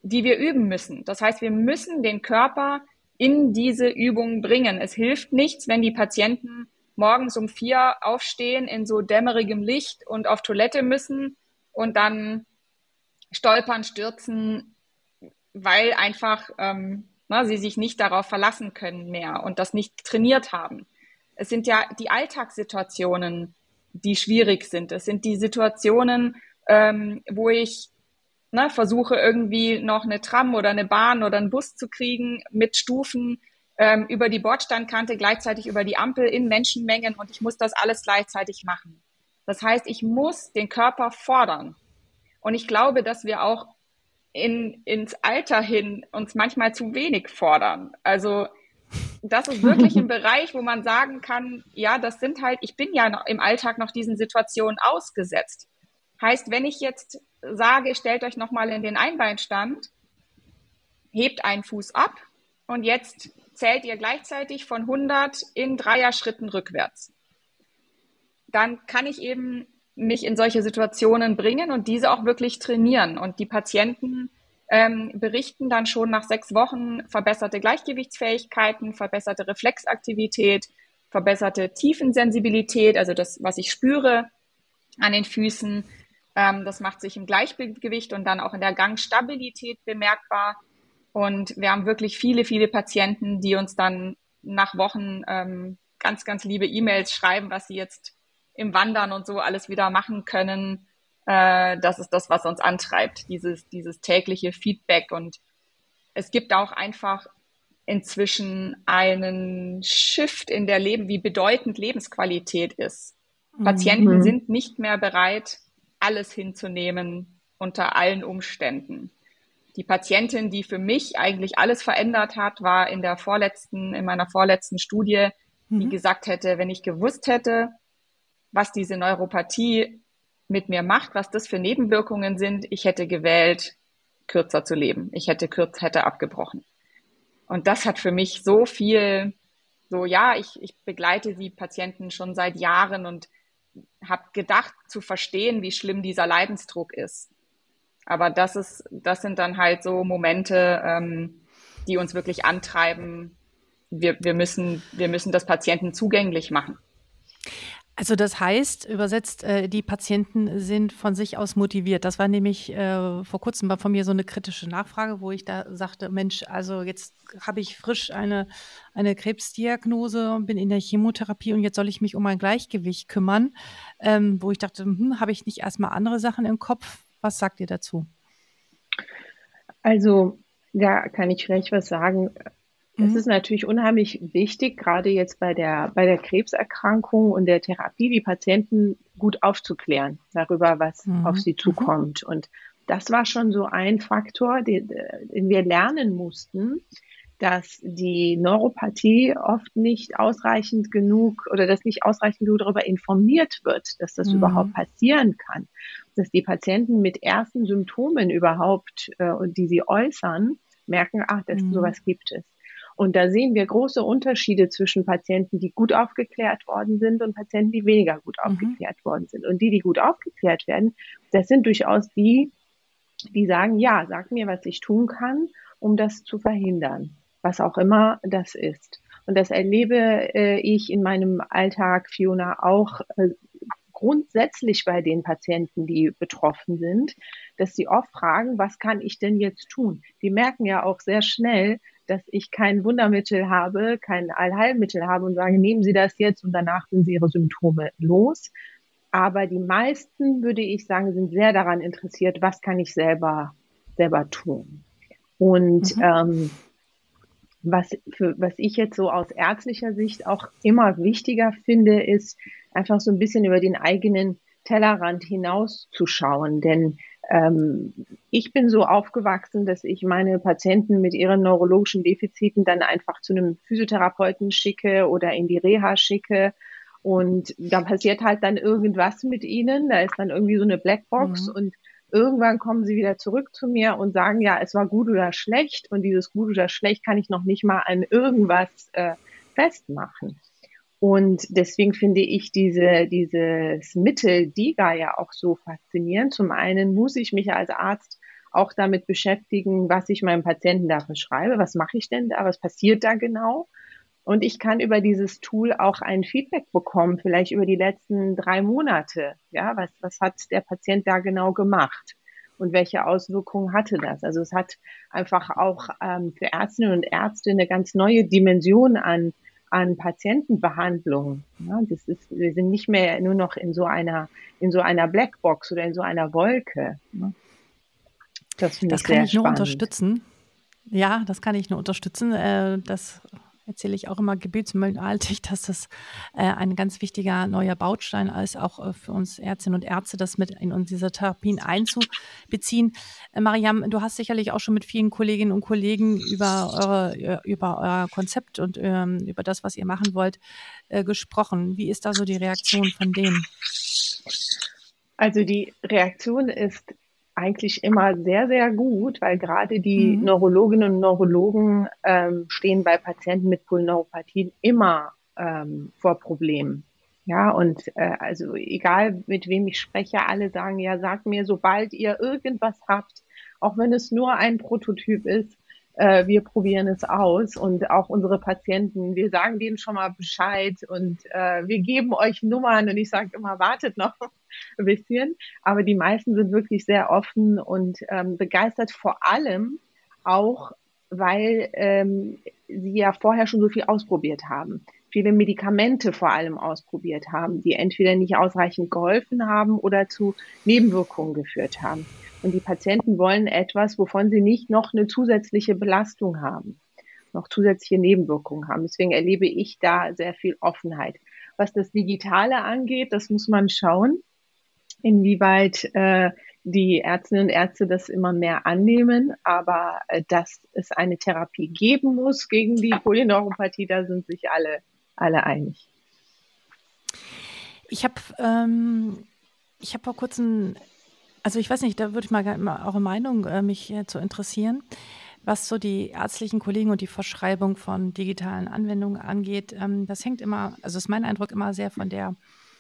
die wir üben müssen. Das heißt, wir müssen den Körper in diese Übung bringen. Es hilft nichts, wenn die Patienten morgens um vier aufstehen in so dämmerigem Licht und auf Toilette müssen und dann stolpern, stürzen, weil einfach ähm, na, sie sich nicht darauf verlassen können mehr und das nicht trainiert haben. Es sind ja die Alltagssituationen, die schwierig sind. Es sind die Situationen, ähm, wo ich ne, versuche irgendwie noch eine Tram oder eine Bahn oder einen Bus zu kriegen mit Stufen ähm, über die Bordsteinkante, gleichzeitig über die Ampel in Menschenmengen und ich muss das alles gleichzeitig machen. Das heißt, ich muss den Körper fordern. Und ich glaube, dass wir auch in, ins Alter hin uns manchmal zu wenig fordern. Also das ist wirklich ein Bereich, wo man sagen kann, ja, das sind halt, ich bin ja noch im Alltag noch diesen Situationen ausgesetzt. Heißt, wenn ich jetzt sage, stellt euch nochmal in den Einbeinstand, hebt einen Fuß ab und jetzt zählt ihr gleichzeitig von hundert in Dreier-Schritten rückwärts. Dann kann ich eben mich in solche Situationen bringen und diese auch wirklich trainieren. Und die Patienten ähm, berichten dann schon nach sechs Wochen verbesserte Gleichgewichtsfähigkeiten, verbesserte Reflexaktivität, verbesserte Tiefensensibilität, also das, was ich spüre an den Füßen. Ähm, das macht sich im Gleichgewicht und dann auch in der Gangstabilität bemerkbar. Und wir haben wirklich viele, viele Patienten, die uns dann nach Wochen ähm, ganz, ganz liebe E-Mails schreiben, was sie jetzt im Wandern und so alles wieder machen können. Äh, das ist das, was uns antreibt, dieses, dieses tägliche Feedback. Und es gibt auch einfach inzwischen einen Shift in der Leben, wie bedeutend Lebensqualität ist. Mhm. Patienten sind nicht mehr bereit, alles hinzunehmen unter allen Umständen. Die Patientin, die für mich eigentlich alles verändert hat, war in der vorletzten, in meiner vorletzten Studie, mhm. die gesagt hätte, wenn ich gewusst hätte, was diese Neuropathie mit mir macht, was das für Nebenwirkungen sind, ich hätte gewählt, kürzer zu leben. Ich hätte kürz, hätte abgebrochen. Und das hat für mich so viel, so ja, ich, ich begleite die Patienten schon seit Jahren und habe gedacht zu verstehen, wie schlimm dieser Leidensdruck ist. Aber das ist, das sind dann halt so Momente, ähm, die uns wirklich antreiben. Wir, wir müssen, wir müssen das Patienten zugänglich machen. Also das heißt, übersetzt, äh, die Patienten sind von sich aus motiviert. Das war nämlich äh, vor kurzem war von mir so eine kritische Nachfrage, wo ich da sagte, Mensch, also jetzt habe ich frisch eine, eine Krebsdiagnose und bin in der Chemotherapie und jetzt soll ich mich um mein Gleichgewicht kümmern, ähm, wo ich dachte, hm, habe ich nicht erstmal andere Sachen im Kopf? Was sagt ihr dazu? Also da kann ich vielleicht was sagen. Es ist natürlich unheimlich wichtig, gerade jetzt bei der, bei der Krebserkrankung und der Therapie, die Patienten gut aufzuklären darüber, was mhm. auf sie zukommt. Und das war schon so ein Faktor, den, den wir lernen mussten, dass die Neuropathie oft nicht ausreichend genug oder dass nicht ausreichend genug darüber informiert wird, dass das mhm. überhaupt passieren kann. Dass die Patienten mit ersten Symptomen überhaupt, äh, die sie äußern, merken, ach, das, mhm. sowas gibt es. Und da sehen wir große Unterschiede zwischen Patienten, die gut aufgeklärt worden sind und Patienten, die weniger gut mhm. aufgeklärt worden sind. Und die, die gut aufgeklärt werden, das sind durchaus die, die sagen, ja, sag mir, was ich tun kann, um das zu verhindern, was auch immer das ist. Und das erlebe äh, ich in meinem Alltag, Fiona, auch äh, grundsätzlich bei den Patienten, die betroffen sind, dass sie oft fragen, was kann ich denn jetzt tun? Die merken ja auch sehr schnell, dass ich kein Wundermittel habe, kein Allheilmittel habe und sage, nehmen Sie das jetzt und danach sind Sie Ihre Symptome los. Aber die meisten, würde ich sagen, sind sehr daran interessiert, was kann ich selber, selber tun. Und mhm. ähm, was, für, was ich jetzt so aus ärztlicher Sicht auch immer wichtiger finde, ist einfach so ein bisschen über den eigenen Tellerrand hinauszuschauen. Denn ähm, ich bin so aufgewachsen, dass ich meine Patienten mit ihren neurologischen Defiziten dann einfach zu einem Physiotherapeuten schicke oder in die Reha schicke. Und da passiert halt dann irgendwas mit ihnen. Da ist dann irgendwie so eine Blackbox mhm. und irgendwann kommen sie wieder zurück zu mir und sagen, ja, es war gut oder schlecht. Und dieses gut oder schlecht kann ich noch nicht mal an irgendwas äh, festmachen. Und deswegen finde ich diese, dieses Mittel D I G A ja auch so faszinierend. Zum einen muss ich mich als Arzt auch damit beschäftigen, was ich meinem Patienten da verschreibe. Was mache ich denn da? Was passiert da genau? Und ich kann über dieses Tool auch ein Feedback bekommen, vielleicht über die letzten drei Monate. Ja, was, was hat der Patient da genau gemacht? Und welche Auswirkungen hatte das? Also es hat einfach auch ähm, für Ärztinnen und Ärzte eine ganz neue Dimension an, an Patientenbehandlung. Ja, das ist, wir sind nicht mehr nur noch in so einer, in so einer Blackbox oder in so einer Wolke. Ja. Das finde ich Das kann sehr ich nur spannend. unterstützen. Ja, das kann ich nur unterstützen. Äh, das erzähle ich auch immer gebetsmühlenartig, dass das äh, ein ganz wichtiger neuer Baustein ist, auch äh, für uns Ärztinnen und Ärzte, das mit in unsere Therapien einzubeziehen. Äh, Mariam, du hast sicherlich auch schon mit vielen Kolleginnen und Kollegen über eure, über euer Konzept und ähm, über das, was ihr machen wollt, äh, gesprochen. Wie ist da so die Reaktion von denen? Also die Reaktion ist eigentlich immer sehr, sehr gut, weil gerade die mhm. Neurologinnen und Neurologen ähm, stehen bei Patienten mit Polyneuropathien immer ähm, vor Problemen. Ja, und äh, also egal mit wem ich spreche, alle sagen, ja, sagt mir, sobald ihr irgendwas habt, auch wenn es nur ein Prototyp ist, äh, wir probieren es aus und auch unsere Patienten, wir sagen denen schon mal Bescheid und äh, wir geben euch Nummern und ich sage immer, wartet noch ein bisschen, aber die meisten sind wirklich sehr offen und ähm, begeistert, vor allem auch, weil ähm, sie ja vorher schon so viel ausprobiert haben. Viele Medikamente vor allem ausprobiert haben, die entweder nicht ausreichend geholfen haben oder zu Nebenwirkungen geführt haben. Und die Patienten wollen etwas, wovon sie nicht noch eine zusätzliche Belastung haben, noch zusätzliche Nebenwirkungen haben. Deswegen erlebe ich da sehr viel Offenheit. Was das Digitale angeht, das muss man schauen, inwieweit äh, die Ärztinnen und Ärzte das immer mehr annehmen. Aber äh, dass es eine Therapie geben muss gegen die Polyneuropathie, da sind sich alle, alle einig. Ich habe ähm, ich hab vor kurzem, also ich weiß nicht, da würde ich mal, mal eure Meinung äh, mich äh, zu interessieren, was so die ärztlichen Kollegen und die Verschreibung von digitalen Anwendungen angeht. Ähm, das hängt immer, also ist mein Eindruck immer sehr von der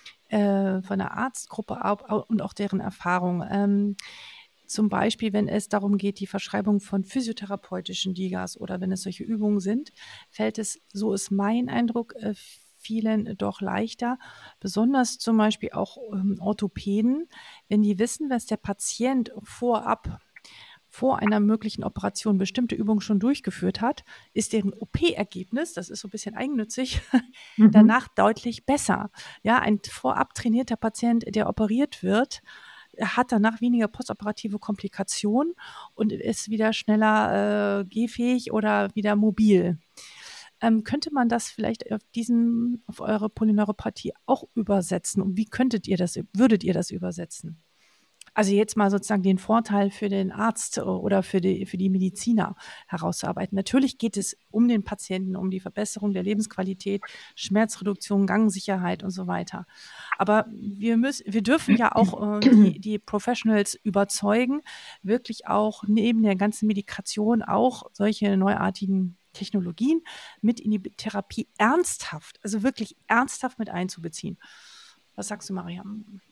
äh, von der Arztgruppe ab und auch deren Erfahrung. Ähm, zum Beispiel, wenn es darum geht, die Verschreibung von physiotherapeutischen Digas oder wenn es solche Übungen sind, fällt es, so ist mein Eindruck, äh, vielen doch leichter, besonders zum Beispiel auch ähm, Orthopäden, wenn die wissen, dass der Patient vorab vor einer möglichen Operation bestimmte Übungen schon durchgeführt hat, ist deren O P-Ergebnis, das ist so ein bisschen eigennützig, mhm. danach deutlich besser. Ja, ein vorab trainierter Patient, der operiert wird, hat danach weniger postoperative Komplikationen und ist wieder schneller äh, gehfähig oder wieder mobil. Ähm, könnte man das vielleicht auf diesen, auf eure Polyneuropathie auch übersetzen? Und wie könntet ihr das, würdet ihr das übersetzen? Also jetzt mal sozusagen den Vorteil für den Arzt oder für die, für die Mediziner herauszuarbeiten. Natürlich geht es um den Patienten, um die Verbesserung der Lebensqualität, Schmerzreduktion, Gangsicherheit und so weiter. Aber wir müssen, wir dürfen ja auch äh, die, die Professionals überzeugen, wirklich auch neben der ganzen Medikation auch solche neuartigen Technologien mit in die Therapie ernsthaft, also wirklich ernsthaft mit einzubeziehen. Was sagst du, Mariam?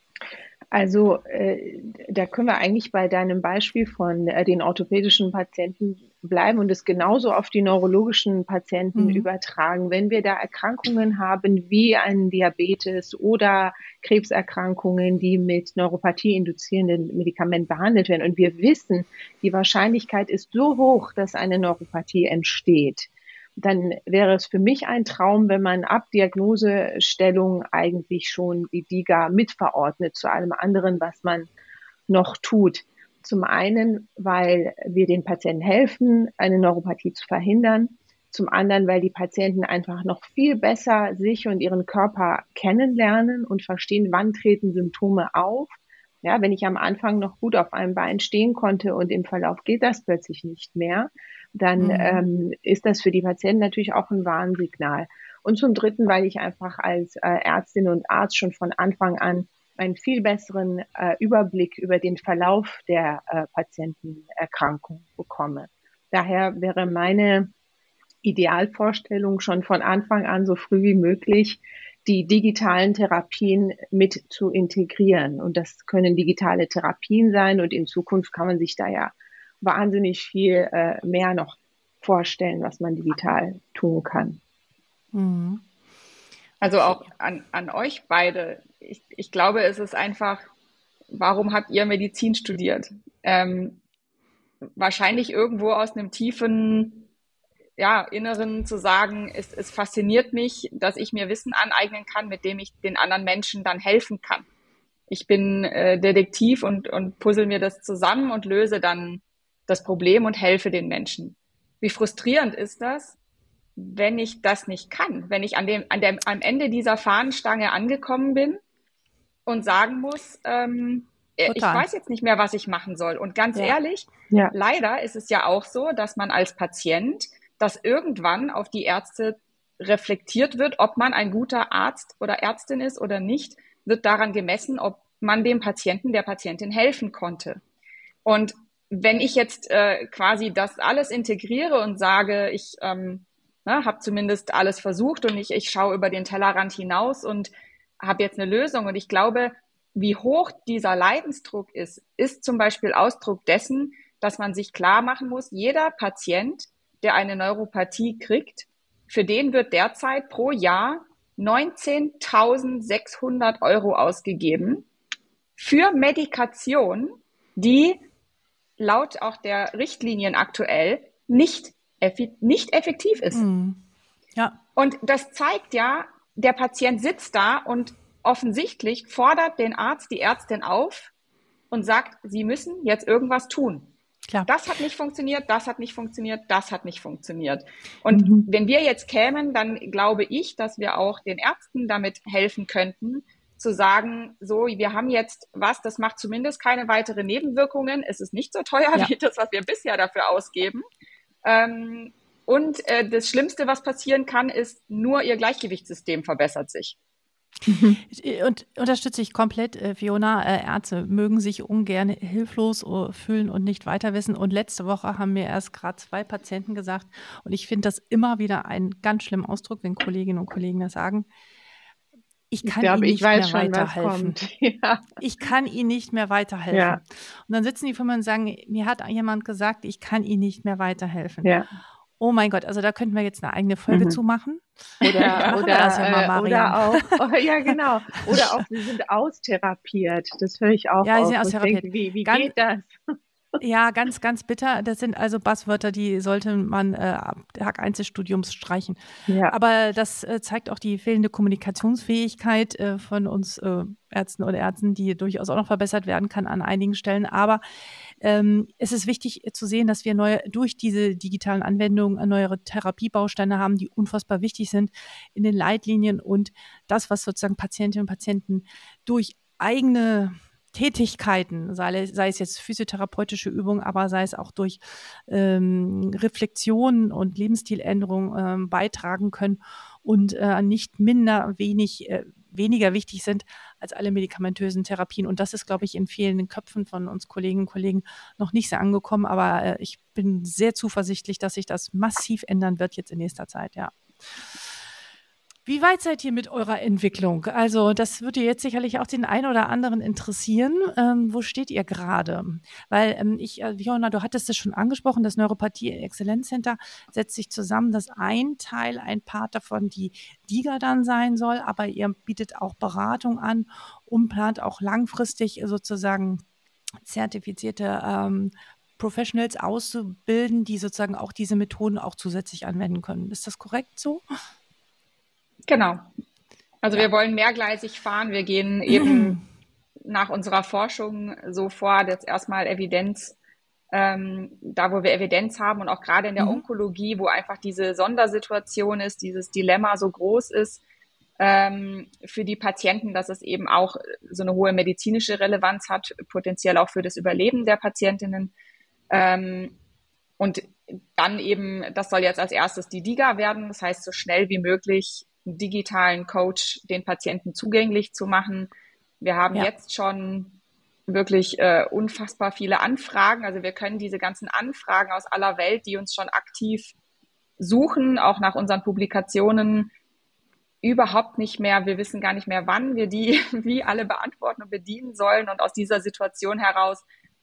Also äh, da können wir eigentlich bei deinem Beispiel von äh, den orthopädischen Patienten bleiben und es genauso auf die neurologischen Patienten mhm. übertragen. Wenn wir da Erkrankungen haben wie einen Diabetes oder Krebserkrankungen, die mit Neuropathie induzierenden Medikamenten behandelt werden und wir wissen, die Wahrscheinlichkeit ist so hoch, dass eine Neuropathie entsteht, dann wäre es für mich ein Traum, wenn man ab Diagnosestellung eigentlich schon die DIGA mitverordnet zu allem anderen, was man noch tut. Zum einen, weil wir den Patienten helfen, eine Neuropathie zu verhindern. Zum anderen, weil die Patienten einfach noch viel besser sich und ihren Körper kennenlernen und verstehen, wann treten Symptome auf. Ja, wenn ich am Anfang noch gut auf einem Bein stehen konnte und im Verlauf geht das plötzlich nicht mehr, dann mhm. ähm, ist das für die Patienten natürlich auch ein Warnsignal. Und zum Dritten, weil ich einfach als äh, Ärztin und Arzt schon von Anfang an einen viel besseren äh, Überblick über den Verlauf der äh, Patientenerkrankung bekomme. Daher wäre meine Idealvorstellung schon von Anfang an so früh wie möglich, die digitalen Therapien mit zu integrieren. Und das können digitale Therapien sein und in Zukunft kann man sich da ja wahnsinnig viel äh, mehr noch vorstellen, was man digital tun kann. Mhm. Also auch an, an euch beide. Ich, ich glaube, es ist einfach, warum habt ihr Medizin studiert? Ähm, wahrscheinlich irgendwo aus einem tiefen, ja, Inneren zu sagen, es, es fasziniert mich, dass ich mir Wissen aneignen kann, mit dem ich den anderen Menschen dann helfen kann. Ich bin äh, Detektiv und, und puzzle mir das zusammen und löse dann das Problem und helfe den Menschen. Wie frustrierend ist das, wenn ich das nicht kann, wenn ich an dem, an dem, am Ende dieser Fahnenstange angekommen bin und sagen muss, ähm, ich weiß jetzt nicht mehr, was ich machen soll. Und ganz ja. ehrlich, ja. leider ist es ja auch so, dass man als Patient, dass irgendwann auf die Ärzte reflektiert wird, ob man ein guter Arzt oder Ärztin ist oder nicht, wird daran gemessen, ob man dem Patienten, der Patientin helfen konnte. Und wenn ich jetzt äh, quasi das alles integriere und sage, ich ähm, ne, habe zumindest alles versucht und ich, ich schaue über den Tellerrand hinaus und habe jetzt eine Lösung. Und ich glaube, wie hoch dieser Leidensdruck ist, ist zum Beispiel Ausdruck dessen, dass man sich klar machen muss, jeder Patient, der eine Neuropathie kriegt, für den wird derzeit pro Jahr neunzehntausendsechshundert Euro ausgegeben für Medikation, die laut auch der Richtlinien aktuell nicht, effi- nicht effektiv ist. Mhm. Ja. Und das zeigt ja, der Patient sitzt da und offensichtlich fordert den Arzt, die Ärztin auf und sagt, sie müssen jetzt irgendwas tun. Klar. Das hat nicht funktioniert, das hat nicht funktioniert, das hat nicht funktioniert. Und mhm. wenn wir jetzt kämen, dann glaube ich, dass wir auch den Ärzten damit helfen könnten, zu sagen, so, wir haben jetzt was, das macht zumindest keine weiteren Nebenwirkungen. Es ist nicht so teuer ja. wie das, was wir bisher dafür ausgeben. Ähm, und äh, das Schlimmste, was passieren kann, ist, nur ihr Gleichgewichtssystem verbessert sich. Mhm. Und unterstütze ich komplett, äh, Fiona. Äh, Ärzte mögen sich ungern hilflos uh, fühlen und nicht weiter wissen. Und letzte Woche haben mir erst gerade zwei Patienten gesagt, und ich finde das immer wieder einen ganz schlimmen Ausdruck, wenn Kolleginnen und Kollegen das sagen, ich kann ich glaub, Ihnen nicht mehr schon, weiterhelfen. Ja. Ich kann Ihnen nicht mehr weiterhelfen. Ja. Und dann sitzen die vor mir und sagen, mir hat jemand gesagt, ich kann Ihnen nicht mehr weiterhelfen. Ja. Oh mein Gott, also da könnten wir jetzt eine eigene Folge mhm. zu machen. Oder, oder, das ja mal, äh, oder auch, oh, ja genau, oder auch, sie sind austherapiert. Das höre ich auch ja, oft. Sie sind austherapiert. Denke, wie wie ganz, geht das? Ja, ganz, ganz bitter. Das sind also Buzzwörter, die sollte man äh, ab Tag eins des Studiums streichen. Ja. Aber das äh, zeigt auch die fehlende Kommunikationsfähigkeit äh, von uns äh, Ärzten und Ärzten, die durchaus auch noch verbessert werden kann an einigen Stellen. Aber ähm, es ist wichtig äh, zu sehen, dass wir neue, durch diese digitalen Anwendungen neuere Therapiebausteine haben, die unfassbar wichtig sind in den Leitlinien, und das, was sozusagen Patientinnen und Patienten durch eigene Tätigkeiten, sei, sei es jetzt physiotherapeutische Übungen, aber sei es auch durch ähm, Reflexionen und Lebensstiländerungen ähm, beitragen können und äh, nicht minder wenig, äh, weniger wichtig sind als alle medikamentösen Therapien. Und das ist, glaube ich, in vielen Köpfen von uns Kolleginnen und Kollegen noch nicht sehr angekommen, aber äh, ich bin sehr zuversichtlich, dass sich das massiv ändern wird jetzt in nächster Zeit, ja. Wie weit seid ihr mit eurer Entwicklung? Also das würde jetzt sicherlich auch den einen oder anderen interessieren. Ähm, wo steht ihr gerade? Weil ähm, ich, äh, Fiona, du hattest es schon angesprochen, das Neuropathie-Exzellenzcenter setzt sich zusammen, dass ein Teil, ein Part davon die DIGA dann sein soll, aber ihr bietet auch Beratung an und plant auch langfristig sozusagen zertifizierte ähm, Professionals auszubilden, die sozusagen auch diese Methoden auch zusätzlich anwenden können. Ist das korrekt so? Genau. Also ja. wir wollen mehrgleisig fahren. Wir gehen eben nach unserer Forschung so vor, jetzt erstmal Evidenz, ähm, da wo wir Evidenz haben, und auch gerade in der mhm. Onkologie, wo einfach diese Sondersituation ist, dieses Dilemma so groß ist ähm, für die Patienten, dass es eben auch so eine hohe medizinische Relevanz hat, potenziell auch für das Überleben der Patientinnen. Ähm, und dann eben, das soll jetzt als erstes die DIGA werden, das heißt so schnell wie möglich einen digitalen Coach den Patienten zugänglich zu machen. Wir haben ja. jetzt schon wirklich äh, unfassbar viele Anfragen. Also wir können diese ganzen Anfragen aus aller Welt, die uns schon aktiv suchen, auch nach unseren Publikationen, überhaupt nicht mehr. Wir wissen gar nicht mehr, wann wir die wie alle beantworten und bedienen sollen. Und aus dieser Situation heraus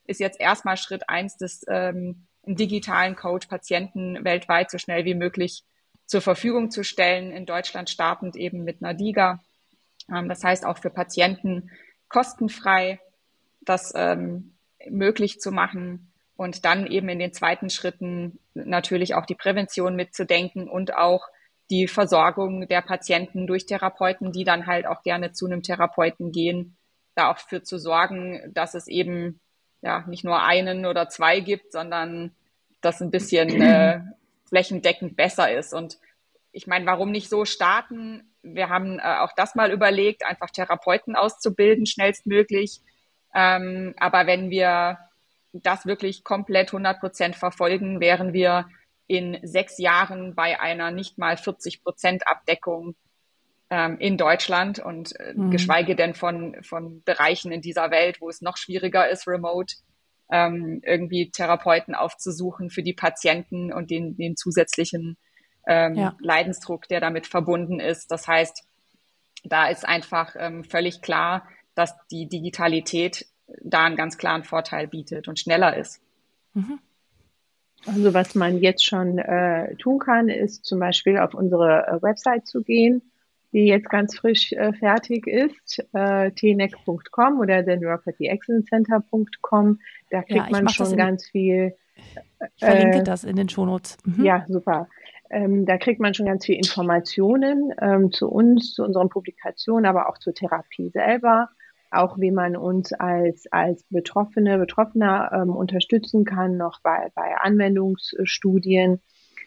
ist jetzt erstmal Schritt eins, das ähm, einen digitalen Code Patienten weltweit so schnell wie möglich zur Verfügung zu stellen. In Deutschland startend eben mit einer DiGA. Ähm, das heißt auch für Patienten kostenfrei das ähm, möglich zu machen und dann eben in den zweiten Schritten natürlich auch die Prävention mitzudenken und auch die Versorgung der Patienten durch Therapeuten, die dann halt auch gerne zu einem Therapeuten gehen, da auch für zu sorgen, dass es eben ja nicht nur einen oder zwei gibt, sondern dass ein bisschen äh, flächendeckend besser ist. Und ich meine, warum nicht so starten? Wir haben äh, auch das mal überlegt, einfach Therapeuten auszubilden, schnellstmöglich. Ähm, aber wenn wir das wirklich komplett hundert Prozent verfolgen, wären wir in sechs Jahren bei einer nicht mal vierzig Prozent Abdeckung ähm, in Deutschland und äh, mhm. geschweige denn von, von Bereichen in dieser Welt, wo es noch schwieriger ist, remote ähm, irgendwie Therapeuten aufzusuchen für die Patienten und den, den zusätzlichen ähm, ja. Leidensdruck, der damit verbunden ist. Das heißt, da ist einfach ähm, völlig klar, dass die Digitalität da einen ganz klaren Vorteil bietet und schneller ist. Mhm. Also was man jetzt schon äh, tun kann, ist zum Beispiel auf unsere äh, Website zu gehen, die jetzt ganz frisch äh, fertig ist, äh, t n e c punkt com oder the Neuropathy Excellence Center punkt com. Da kriegt ja, man schon ganz viel. Äh, ich verlinke das in den Shownotes. Mhm. Ja, super. Ähm, da kriegt man schon ganz viel Informationen ähm, zu uns, zu unseren Publikationen, aber auch zur Therapie selber. Auch wie man uns als, als Betroffene, Betroffener ähm, unterstützen kann, noch bei, bei Anwendungsstudien.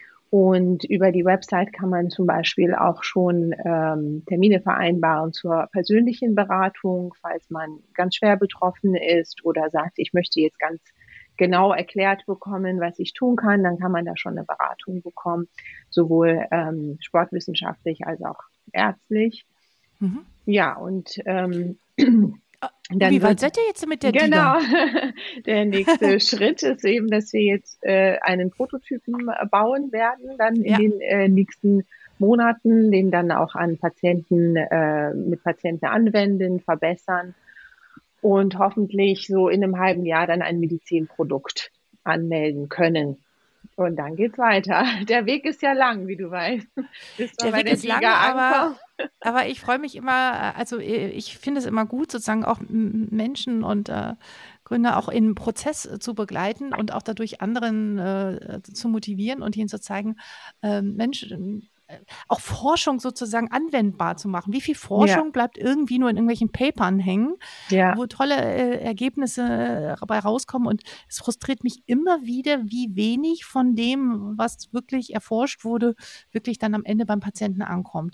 Und über die Website kann man zum Beispiel auch schon ähm, Termine vereinbaren zur persönlichen Beratung, falls man ganz schwer betroffen ist oder sagt, ich möchte jetzt ganz genau erklärt bekommen, was ich tun kann. Dann kann man da schon eine Beratung bekommen, sowohl ähm, sportwissenschaftlich als auch ärztlich. Mhm. Ja, und ähm, dann wie weit seid ihr jetzt mit der Genau. DiGA? Der nächste Schritt ist eben, dass wir jetzt äh, einen Prototypen bauen werden, dann in ja. den äh, nächsten Monaten, den dann auch an Patienten, äh, mit Patienten anwenden, verbessern und hoffentlich so in einem halben Jahr dann ein Medizinprodukt anmelden können. Und dann geht's weiter. Der Weg ist ja lang, wie du weißt. Bis der Weg der ist lang, aber, aber ich freue mich immer, also ich finde es immer gut, sozusagen auch Menschen und äh, Gründer auch in Prozess zu begleiten und auch dadurch anderen äh, zu motivieren und ihnen zu zeigen, äh, Mensch, auch Forschung sozusagen anwendbar zu machen. Wie viel Forschung ja. bleibt irgendwie nur in irgendwelchen Papern hängen, ja. wo tolle äh, Ergebnisse dabei rauskommen. Und es frustriert mich immer wieder, wie wenig von dem, was wirklich erforscht wurde, wirklich dann am Ende beim Patienten ankommt.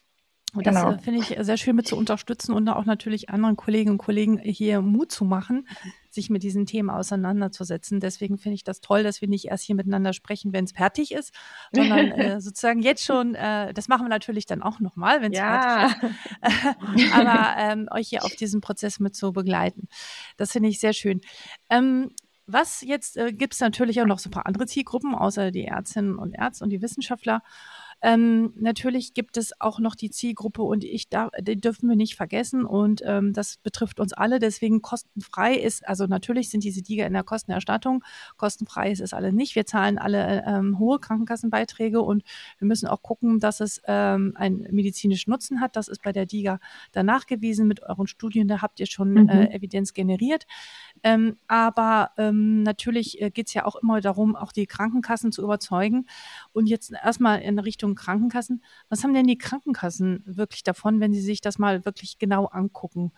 Und das genau. äh, finde ich sehr schön mit zu unterstützen und auch natürlich anderen Kolleginnen und Kollegen hier Mut zu machen, sich mit diesen Themen auseinanderzusetzen. Deswegen finde ich das toll, dass wir nicht erst hier miteinander sprechen, wenn es fertig ist, sondern äh, sozusagen jetzt schon, äh, das machen wir natürlich dann auch nochmal, wenn es ja. fertig ist, aber ähm, euch hier auf diesen Prozess mit zu begleiten. Das finde ich sehr schön. Ähm, was jetzt, äh, gibt es natürlich auch noch so ein paar andere Zielgruppen, außer die Ärztinnen und Ärzte und die Wissenschaftler. Ähm, natürlich gibt es auch noch die Zielgruppe und ich da, die dürfen wir nicht vergessen und ähm, das betrifft uns alle, deswegen kostenfrei ist, also natürlich sind diese DiGA in der Kostenerstattung, kostenfrei ist es alle nicht, wir zahlen alle ähm, hohe Krankenkassenbeiträge und wir müssen auch gucken, dass es ähm, einen medizinischen Nutzen hat, das ist bei der DiGA dann nachgewiesen, mit euren Studien, da habt ihr schon mhm. äh, Evidenz generiert, ähm, aber ähm, natürlich äh, geht es ja auch immer darum, auch die Krankenkassen zu überzeugen und jetzt erstmal in Richtung Krankenkassen. Was haben denn die Krankenkassen wirklich davon, wenn sie sich das mal wirklich genau angucken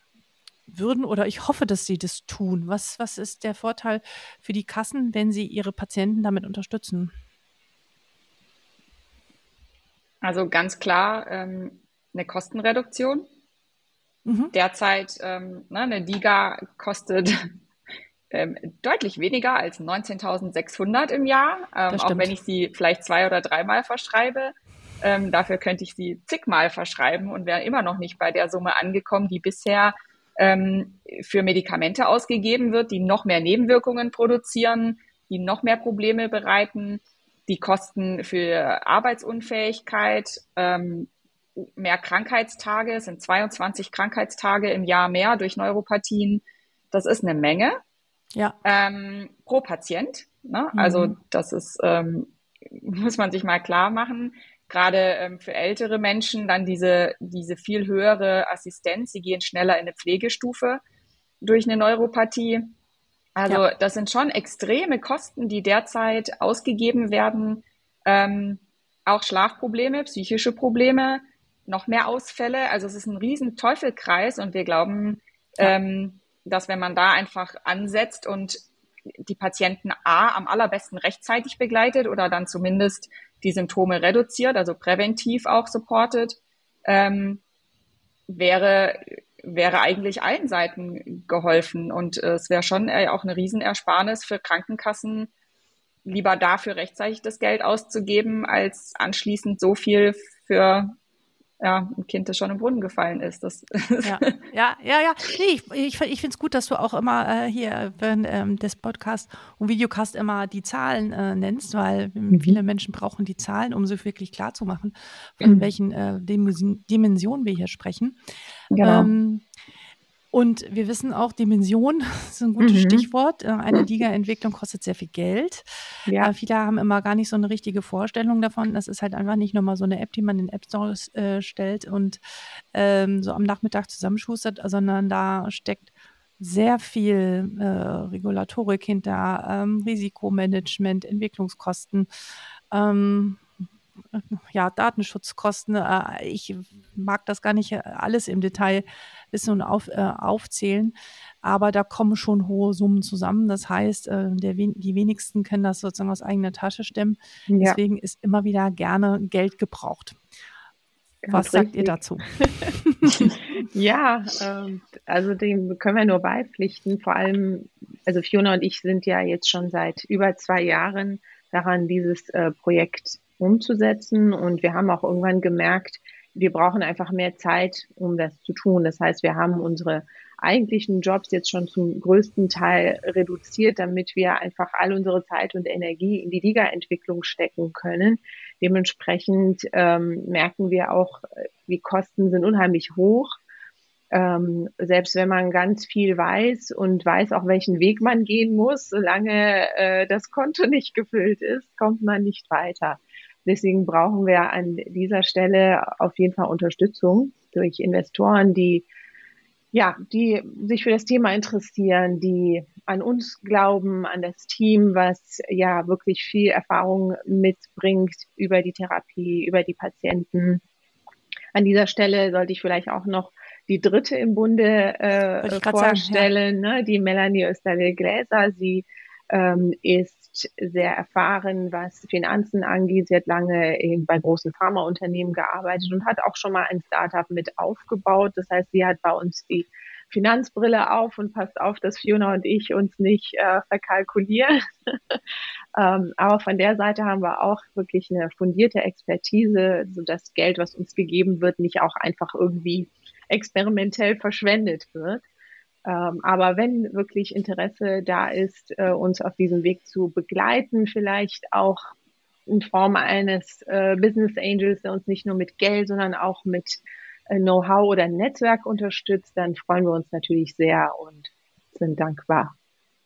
würden? Oder ich hoffe, dass sie das tun. Was, was ist der Vorteil für die Kassen, wenn sie ihre Patienten damit unterstützen? Also ganz klar ähm, eine Kostenreduktion. Mhm. Derzeit ähm, ne, eine DiGA kostet ähm, deutlich weniger als neunzehntausendsechshundert im Jahr, ähm, auch wenn ich sie vielleicht zwei- oder dreimal verschreibe. Ähm, dafür könnte ich sie zigmal verschreiben und wäre immer noch nicht bei der Summe angekommen, die bisher ähm, für Medikamente ausgegeben wird, die noch mehr Nebenwirkungen produzieren, die noch mehr Probleme bereiten, die Kosten für Arbeitsunfähigkeit, ähm, mehr Krankheitstage, es sind zweiundzwanzig Krankheitstage im Jahr mehr durch Neuropathien. Das ist eine Menge. ja. ähm, pro Patient. Ne? Mhm. Also das ist, ähm, muss man sich mal klar machen. Gerade ähm, für ältere Menschen dann diese, diese viel höhere Assistenz. Sie gehen schneller in eine Pflegestufe durch eine Neuropathie. Also ja. das sind schon extreme Kosten, die derzeit ausgegeben werden. Ähm, auch Schlafprobleme, psychische Probleme, noch mehr Ausfälle. Also es ist ein riesen Teufelskreis und wir glauben, ja. ähm, dass wenn man da einfach ansetzt und die Patienten A am allerbesten rechtzeitig begleitet oder dann zumindest die Symptome reduziert, also präventiv auch supportet, ähm, wäre wäre eigentlich allen Seiten geholfen. Und äh, es wäre schon äh, auch eine Riesenersparnis für Krankenkassen, lieber dafür rechtzeitig das Geld auszugeben, als anschließend so viel für ja, ein Kind, das schon im Brunnen gefallen ist. Das ja, ja, ja, ja. Nee, ich ich, ich finde es gut, dass du auch immer äh, hier während ähm, des Podcasts und Videocast immer die Zahlen äh, nennst, weil mhm. viele Menschen brauchen die Zahlen, um sie wirklich klar zu machen, von mhm. welchen äh, Dimensionen wir hier sprechen. Genau. Ähm, Und wir wissen auch, Dimension ist ein gutes mhm. Stichwort. Eine Liga-Entwicklung kostet sehr viel Geld. Ja. Äh, viele haben immer gar nicht so eine richtige Vorstellung davon. Das ist halt einfach nicht nochmal so eine App, die man in den App Store äh, stellt und ähm, so am Nachmittag zusammenschustert, sondern da steckt sehr viel äh, Regulatorik hinter, ähm, Risikomanagement, Entwicklungskosten, ähm, ja, Datenschutzkosten. Äh, ich mag das gar nicht alles im Detail wissen und auf, äh, aufzählen, aber da kommen schon hohe Summen zusammen. Das heißt, äh, der, die wenigsten können das sozusagen aus eigener Tasche stemmen. Ja. Deswegen ist immer wieder gerne Geld gebraucht. Was Ganz sagt richtig. Ihr dazu? Ja, ähm, also dem können wir nur beipflichten. Vor allem, also Fiona und ich sind ja jetzt schon seit über zwei Jahren daran, dieses äh, Projekt umzusetzen. Und wir haben auch irgendwann gemerkt, wir brauchen einfach mehr Zeit, um das zu tun. Das heißt, wir haben unsere eigentlichen Jobs jetzt schon zum größten Teil reduziert, damit wir einfach all unsere Zeit und Energie in die Liga-Entwicklung stecken können. Dementsprechend ähm, merken wir auch, die Kosten sind unheimlich hoch. Ähm, selbst wenn man ganz viel weiß und weiß auch, welchen Weg man gehen muss, solange äh, das Konto nicht gefüllt ist, kommt man nicht weiter. Deswegen brauchen wir an dieser Stelle auf jeden Fall Unterstützung durch Investoren, die, ja, die sich für das Thema interessieren, die an uns glauben, an das Team, was ja wirklich viel Erfahrung mitbringt über die Therapie, über die Patienten. An dieser Stelle sollte ich vielleicht auch noch die dritte im Bunde äh, vorstellen, sagen, ja. ne? Die Melanie Österle-Gläser. Sie ähm, ist sehr erfahren, was Finanzen angeht. Sie hat lange eben bei großen Pharmaunternehmen gearbeitet und hat auch schon mal ein Startup mit aufgebaut. Das heißt, sie hat bei uns die Finanzbrille auf und passt auf, dass Fiona und ich uns nicht äh, verkalkulieren. ähm, aber von der Seite haben wir auch wirklich eine fundierte Expertise, so das Geld, was uns gegeben wird, nicht auch einfach irgendwie experimentell verschwendet wird. Ähm, aber wenn wirklich Interesse da ist, äh, uns auf diesem Weg zu begleiten, vielleicht auch in Form eines äh, Business Angels, der uns nicht nur mit Geld, sondern auch mit äh, Know-how oder Netzwerk unterstützt, dann freuen wir uns natürlich sehr und sind dankbar.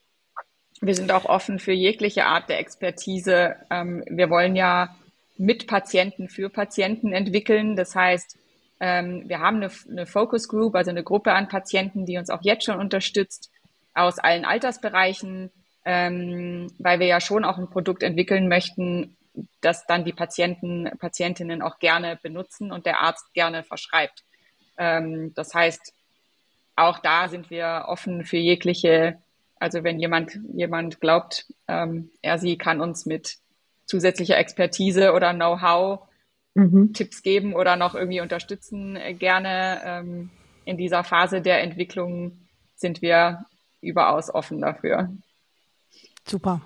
Wir sind auch offen für jegliche Art der Expertise. Ähm, wir wollen ja mit Patienten für Patienten entwickeln. Das heißt, Ähm, wir haben eine, eine Focus Group, also eine Gruppe an Patienten, die uns auch jetzt schon unterstützt, aus allen Altersbereichen, ähm, weil wir ja schon auch ein Produkt entwickeln möchten, das dann die Patienten, Patientinnen auch gerne benutzen und der Arzt gerne verschreibt. Ähm, das heißt, auch da sind wir offen für jegliche, also wenn jemand, jemand glaubt, ähm, er, sie kann uns mit zusätzlicher Expertise oder Know-how Mhm. Tipps geben oder noch irgendwie unterstützen, gerne. Ähm, in dieser Phase der Entwicklung sind wir überaus offen dafür. Super.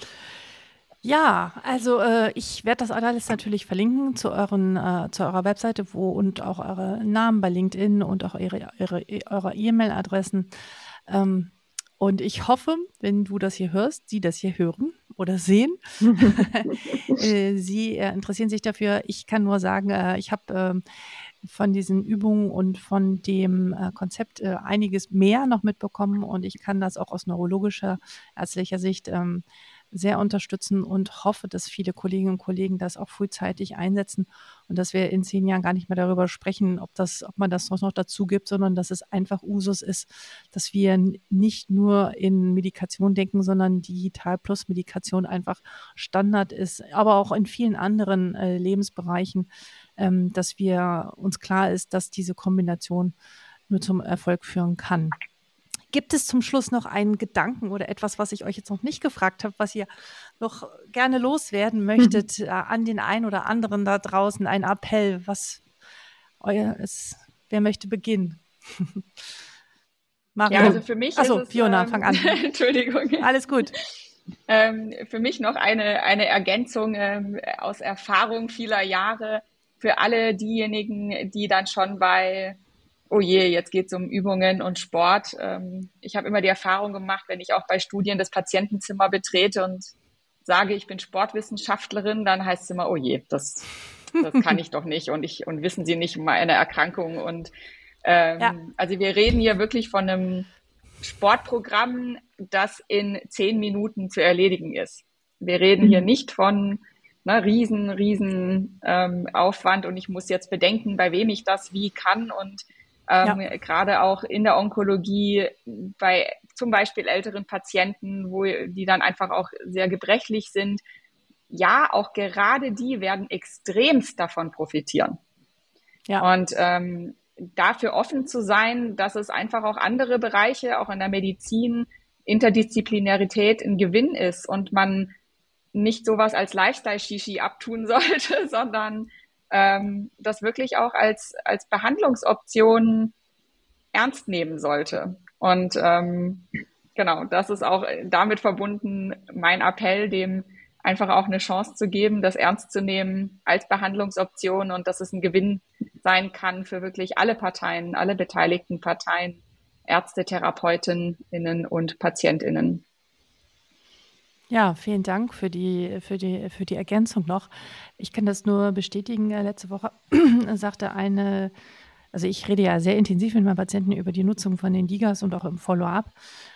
Ja, also äh, ich werde das alles natürlich verlinken zu euren äh, zu eurer Webseite, wo und auch eure Namen bei LinkedIn und auch ihre, ihre, eure E-Mail-Adressen. Ähm, Und ich hoffe, wenn du das hier hörst, Sie das hier hören oder sehen, Sie äh, interessieren sich dafür. Ich kann nur sagen, äh, ich habe äh, von diesen Übungen und von dem äh, Konzept äh, einiges mehr noch mitbekommen und ich kann das auch aus neurologischer, ärztlicher Sicht ähm, sehr unterstützen und hoffe, dass viele Kolleginnen und Kollegen das auch frühzeitig einsetzen und dass wir in zehn Jahren gar nicht mehr darüber sprechen, ob das, ob man das noch dazu gibt, sondern dass es einfach Usus ist, dass wir nicht nur in Medikation denken, sondern digital plus Medikation einfach Standard ist, aber auch in vielen anderen äh, Lebensbereichen, ähm, dass wir uns klar ist, dass diese Kombination nur zum Erfolg führen kann. Gibt es zum Schluss noch einen Gedanken oder etwas, was ich euch jetzt noch nicht gefragt habe, was ihr noch gerne loswerden möchtet mhm. äh, an den einen oder anderen da draußen? Ein Appell, was euer ist, wer möchte beginnen? Mario. Ja, also für mich Achso, ist es, Fiona, ähm, fang an. Entschuldigung. Alles gut. Ähm, für mich noch eine, eine Ergänzung ähm, aus Erfahrung vieler Jahre für alle diejenigen, die dann schon bei oh je, jetzt geht es um Übungen und Sport. Ich habe immer die Erfahrung gemacht, wenn ich auch bei Studien das Patientenzimmer betrete und sage, ich bin Sportwissenschaftlerin, dann heißt es immer, oh je, das, das kann ich doch nicht und ich und wissen Sie nicht um eine Erkrankung. Und ähm, ja. also wir reden hier wirklich von einem Sportprogramm, das in zehn Minuten zu erledigen ist. Wir reden mhm. hier nicht von ne, riesen, riesen ähm, Aufwand und ich muss jetzt bedenken, bei wem ich das wie kann und Ähm, ja. gerade auch in der Onkologie bei zum Beispiel älteren Patienten, wo die dann einfach auch sehr gebrechlich sind. Ja, auch gerade die werden extremst davon profitieren. Ja. Und ähm, dafür offen zu sein, dass es einfach auch andere Bereiche, auch in der Medizin, Interdisziplinarität ein Gewinn ist und man nicht sowas als Lifestyle-Shishi abtun sollte, sondern ähm, das wirklich auch als, als Behandlungsoption ernst nehmen sollte. Und ähm, genau, das ist auch damit verbunden mein Appell, dem einfach auch eine Chance zu geben, das ernst zu nehmen als Behandlungsoption und dass es ein Gewinn sein kann für wirklich alle Parteien, alle beteiligten Parteien, Ärzte, TherapeutInnen und PatientInnen. Ja, vielen Dank für die, für die, für die Ergänzung noch. Ich kann das nur bestätigen. Letzte Woche sagte eine, also ich rede ja sehr intensiv mit meinen Patienten über die Nutzung von den Digas und auch im Follow-up,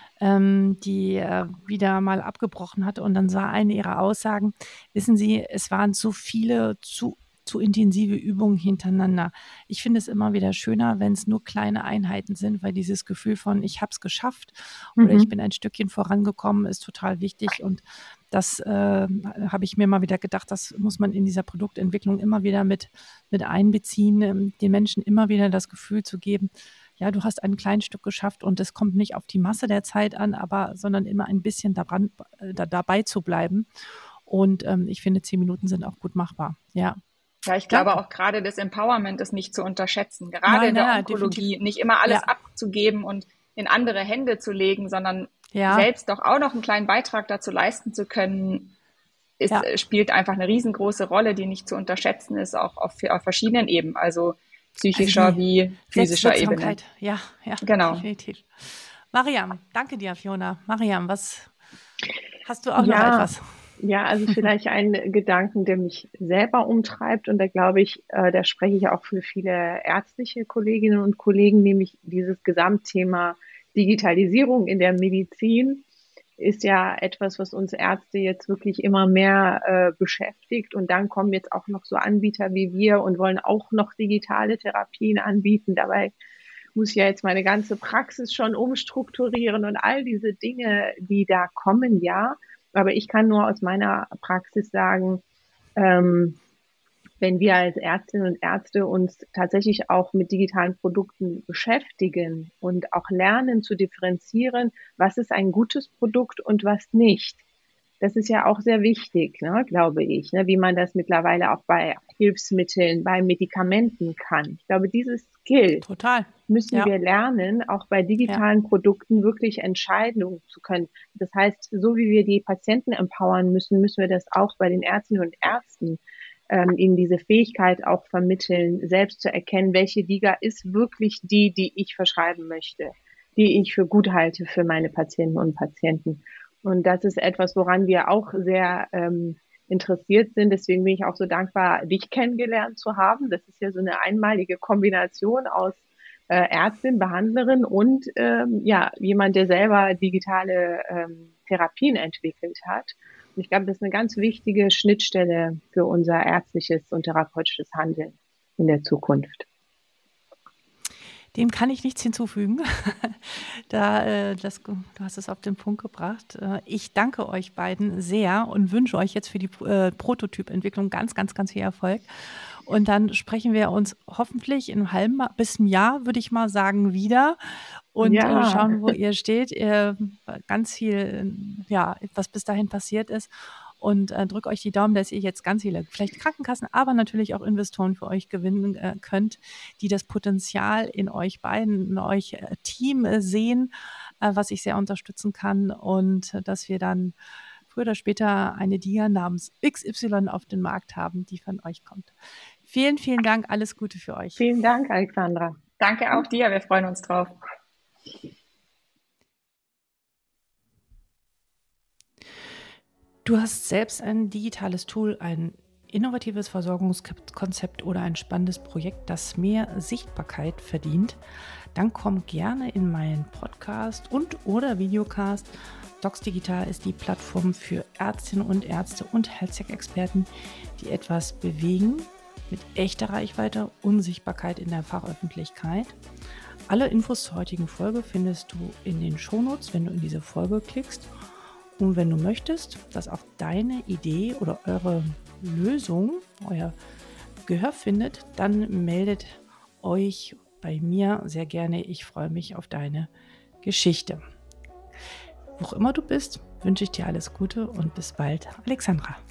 ähm, die äh, wieder mal abgebrochen hat. Und dann war eine ihrer Aussagen, wissen Sie, es waren zu viele, zu zu intensive Übungen hintereinander. Ich finde es immer wieder schöner, wenn es nur kleine Einheiten sind, weil dieses Gefühl von, ich habe es geschafft mhm. oder ich bin ein Stückchen vorangekommen, ist total wichtig. Und das äh, habe ich mir mal wieder gedacht, das muss man in dieser Produktentwicklung immer wieder mit, mit einbeziehen, ähm, den Menschen immer wieder das Gefühl zu geben, ja, du hast ein kleines Stück geschafft und es kommt nicht auf die Masse der Zeit an, aber sondern immer ein bisschen daran, da, dabei zu bleiben. Und ähm, ich finde, zehn Minuten sind auch gut machbar. Ja. Ja, ich glaube Danke. Auch gerade das Empowerment ist nicht zu unterschätzen. Gerade nein, in der nein, Onkologie definitiv. Nicht immer alles ja. abzugeben und in andere Hände zu legen, sondern ja. selbst doch auch noch einen kleinen Beitrag dazu leisten zu können, ist, ja. spielt einfach eine riesengroße Rolle, die nicht zu unterschätzen ist, auch auf, auf verschiedenen Ebenen, also psychischer also wie physischer Ebene. Ja, ja, genau. Definitiv. Mariam, danke dir, Fiona. Mariam, was hast du auch ja. noch etwas? Ja, also vielleicht ein Gedanken, der mich selber umtreibt und da glaube ich, äh, da spreche ich auch für viele ärztliche Kolleginnen und Kollegen, nämlich dieses Gesamtthema Digitalisierung in der Medizin ist ja etwas, was uns Ärzte jetzt wirklich immer mehr äh, beschäftigt und dann kommen jetzt auch noch so Anbieter wie wir und wollen auch noch digitale Therapien anbieten. Dabei muss ich ja jetzt meine ganze Praxis schon umstrukturieren und all diese Dinge, die da kommen, ja. Aber ich kann nur aus meiner Praxis sagen, ähm, wenn wir als Ärztinnen und Ärzte uns tatsächlich auch mit digitalen Produkten beschäftigen und auch lernen zu differenzieren, was ist ein gutes Produkt und was nicht. Das ist ja auch sehr wichtig, ne, glaube ich, ne, wie man das mittlerweile auch bei Hilfsmitteln, bei Medikamenten kann. Ich glaube, dieses Skill Total. müssen ja. wir lernen, auch bei digitalen ja. Produkten wirklich Entscheidungen zu können. Das heißt, so wie wir die Patienten empowern müssen, müssen wir das auch bei den Ärztinnen und Ärzten ähm, ihnen diese Fähigkeit auch vermitteln, selbst zu erkennen, welche Diga ist wirklich die, die ich verschreiben möchte, die ich für gut halte für meine Patienten und Patienten. Und das ist etwas, woran wir auch sehr ähm, interessiert sind. Deswegen bin ich auch so dankbar, dich kennengelernt zu haben. Das ist ja so eine einmalige Kombination aus äh, Ärztin, Behandlerin und ähm, ja, jemand, der selber digitale ähm, Therapien entwickelt hat. Und ich glaube, das ist eine ganz wichtige Schnittstelle für unser ärztliches und therapeutisches Handeln in der Zukunft. Dem kann ich nichts hinzufügen. da, äh, das, du hast es auf den Punkt gebracht. Äh, ich danke euch beiden sehr und wünsche euch jetzt für die äh, Prototypentwicklung ganz, ganz, ganz viel Erfolg. Und dann sprechen wir uns hoffentlich in einem halben bis einem Jahr, würde ich mal sagen, wieder und Ja. äh, schauen, wo ihr steht. Äh, ganz viel, ja, was bis dahin passiert ist. Und äh, drückt euch die Daumen, dass ihr jetzt ganz viele, vielleicht Krankenkassen, aber natürlich auch Investoren für euch gewinnen äh, könnt, die das Potenzial in euch beiden, in euch äh, Team äh, sehen, äh, was ich sehr unterstützen kann und äh, dass wir dann früher oder später eine D I A namens X Y auf den Markt haben, die von euch kommt. Vielen, vielen Dank. Alles Gute für euch. Vielen Dank, Alexandra. Danke auch dir. Wir freuen uns drauf. Du hast selbst ein digitales Tool, ein innovatives Versorgungskonzept oder ein spannendes Projekt, das mehr Sichtbarkeit verdient, dann komm gerne in meinen Podcast und oder Videocast. Docs Digital ist die Plattform für Ärztinnen und Ärzte und Health-Tech-Experten, die etwas bewegen mit echter Reichweite und Sichtbarkeit in der Fachöffentlichkeit. Alle Infos zur heutigen Folge findest du in den Shownotes, wenn du in diese Folge klickst. Und wenn du möchtest, dass auch deine Idee oder eure Lösung, euer Gehör findet, dann meldet euch bei mir sehr gerne. Ich freue mich auf deine Geschichte. Wo auch immer du bist, wünsche ich dir alles Gute und bis bald. Alexandra.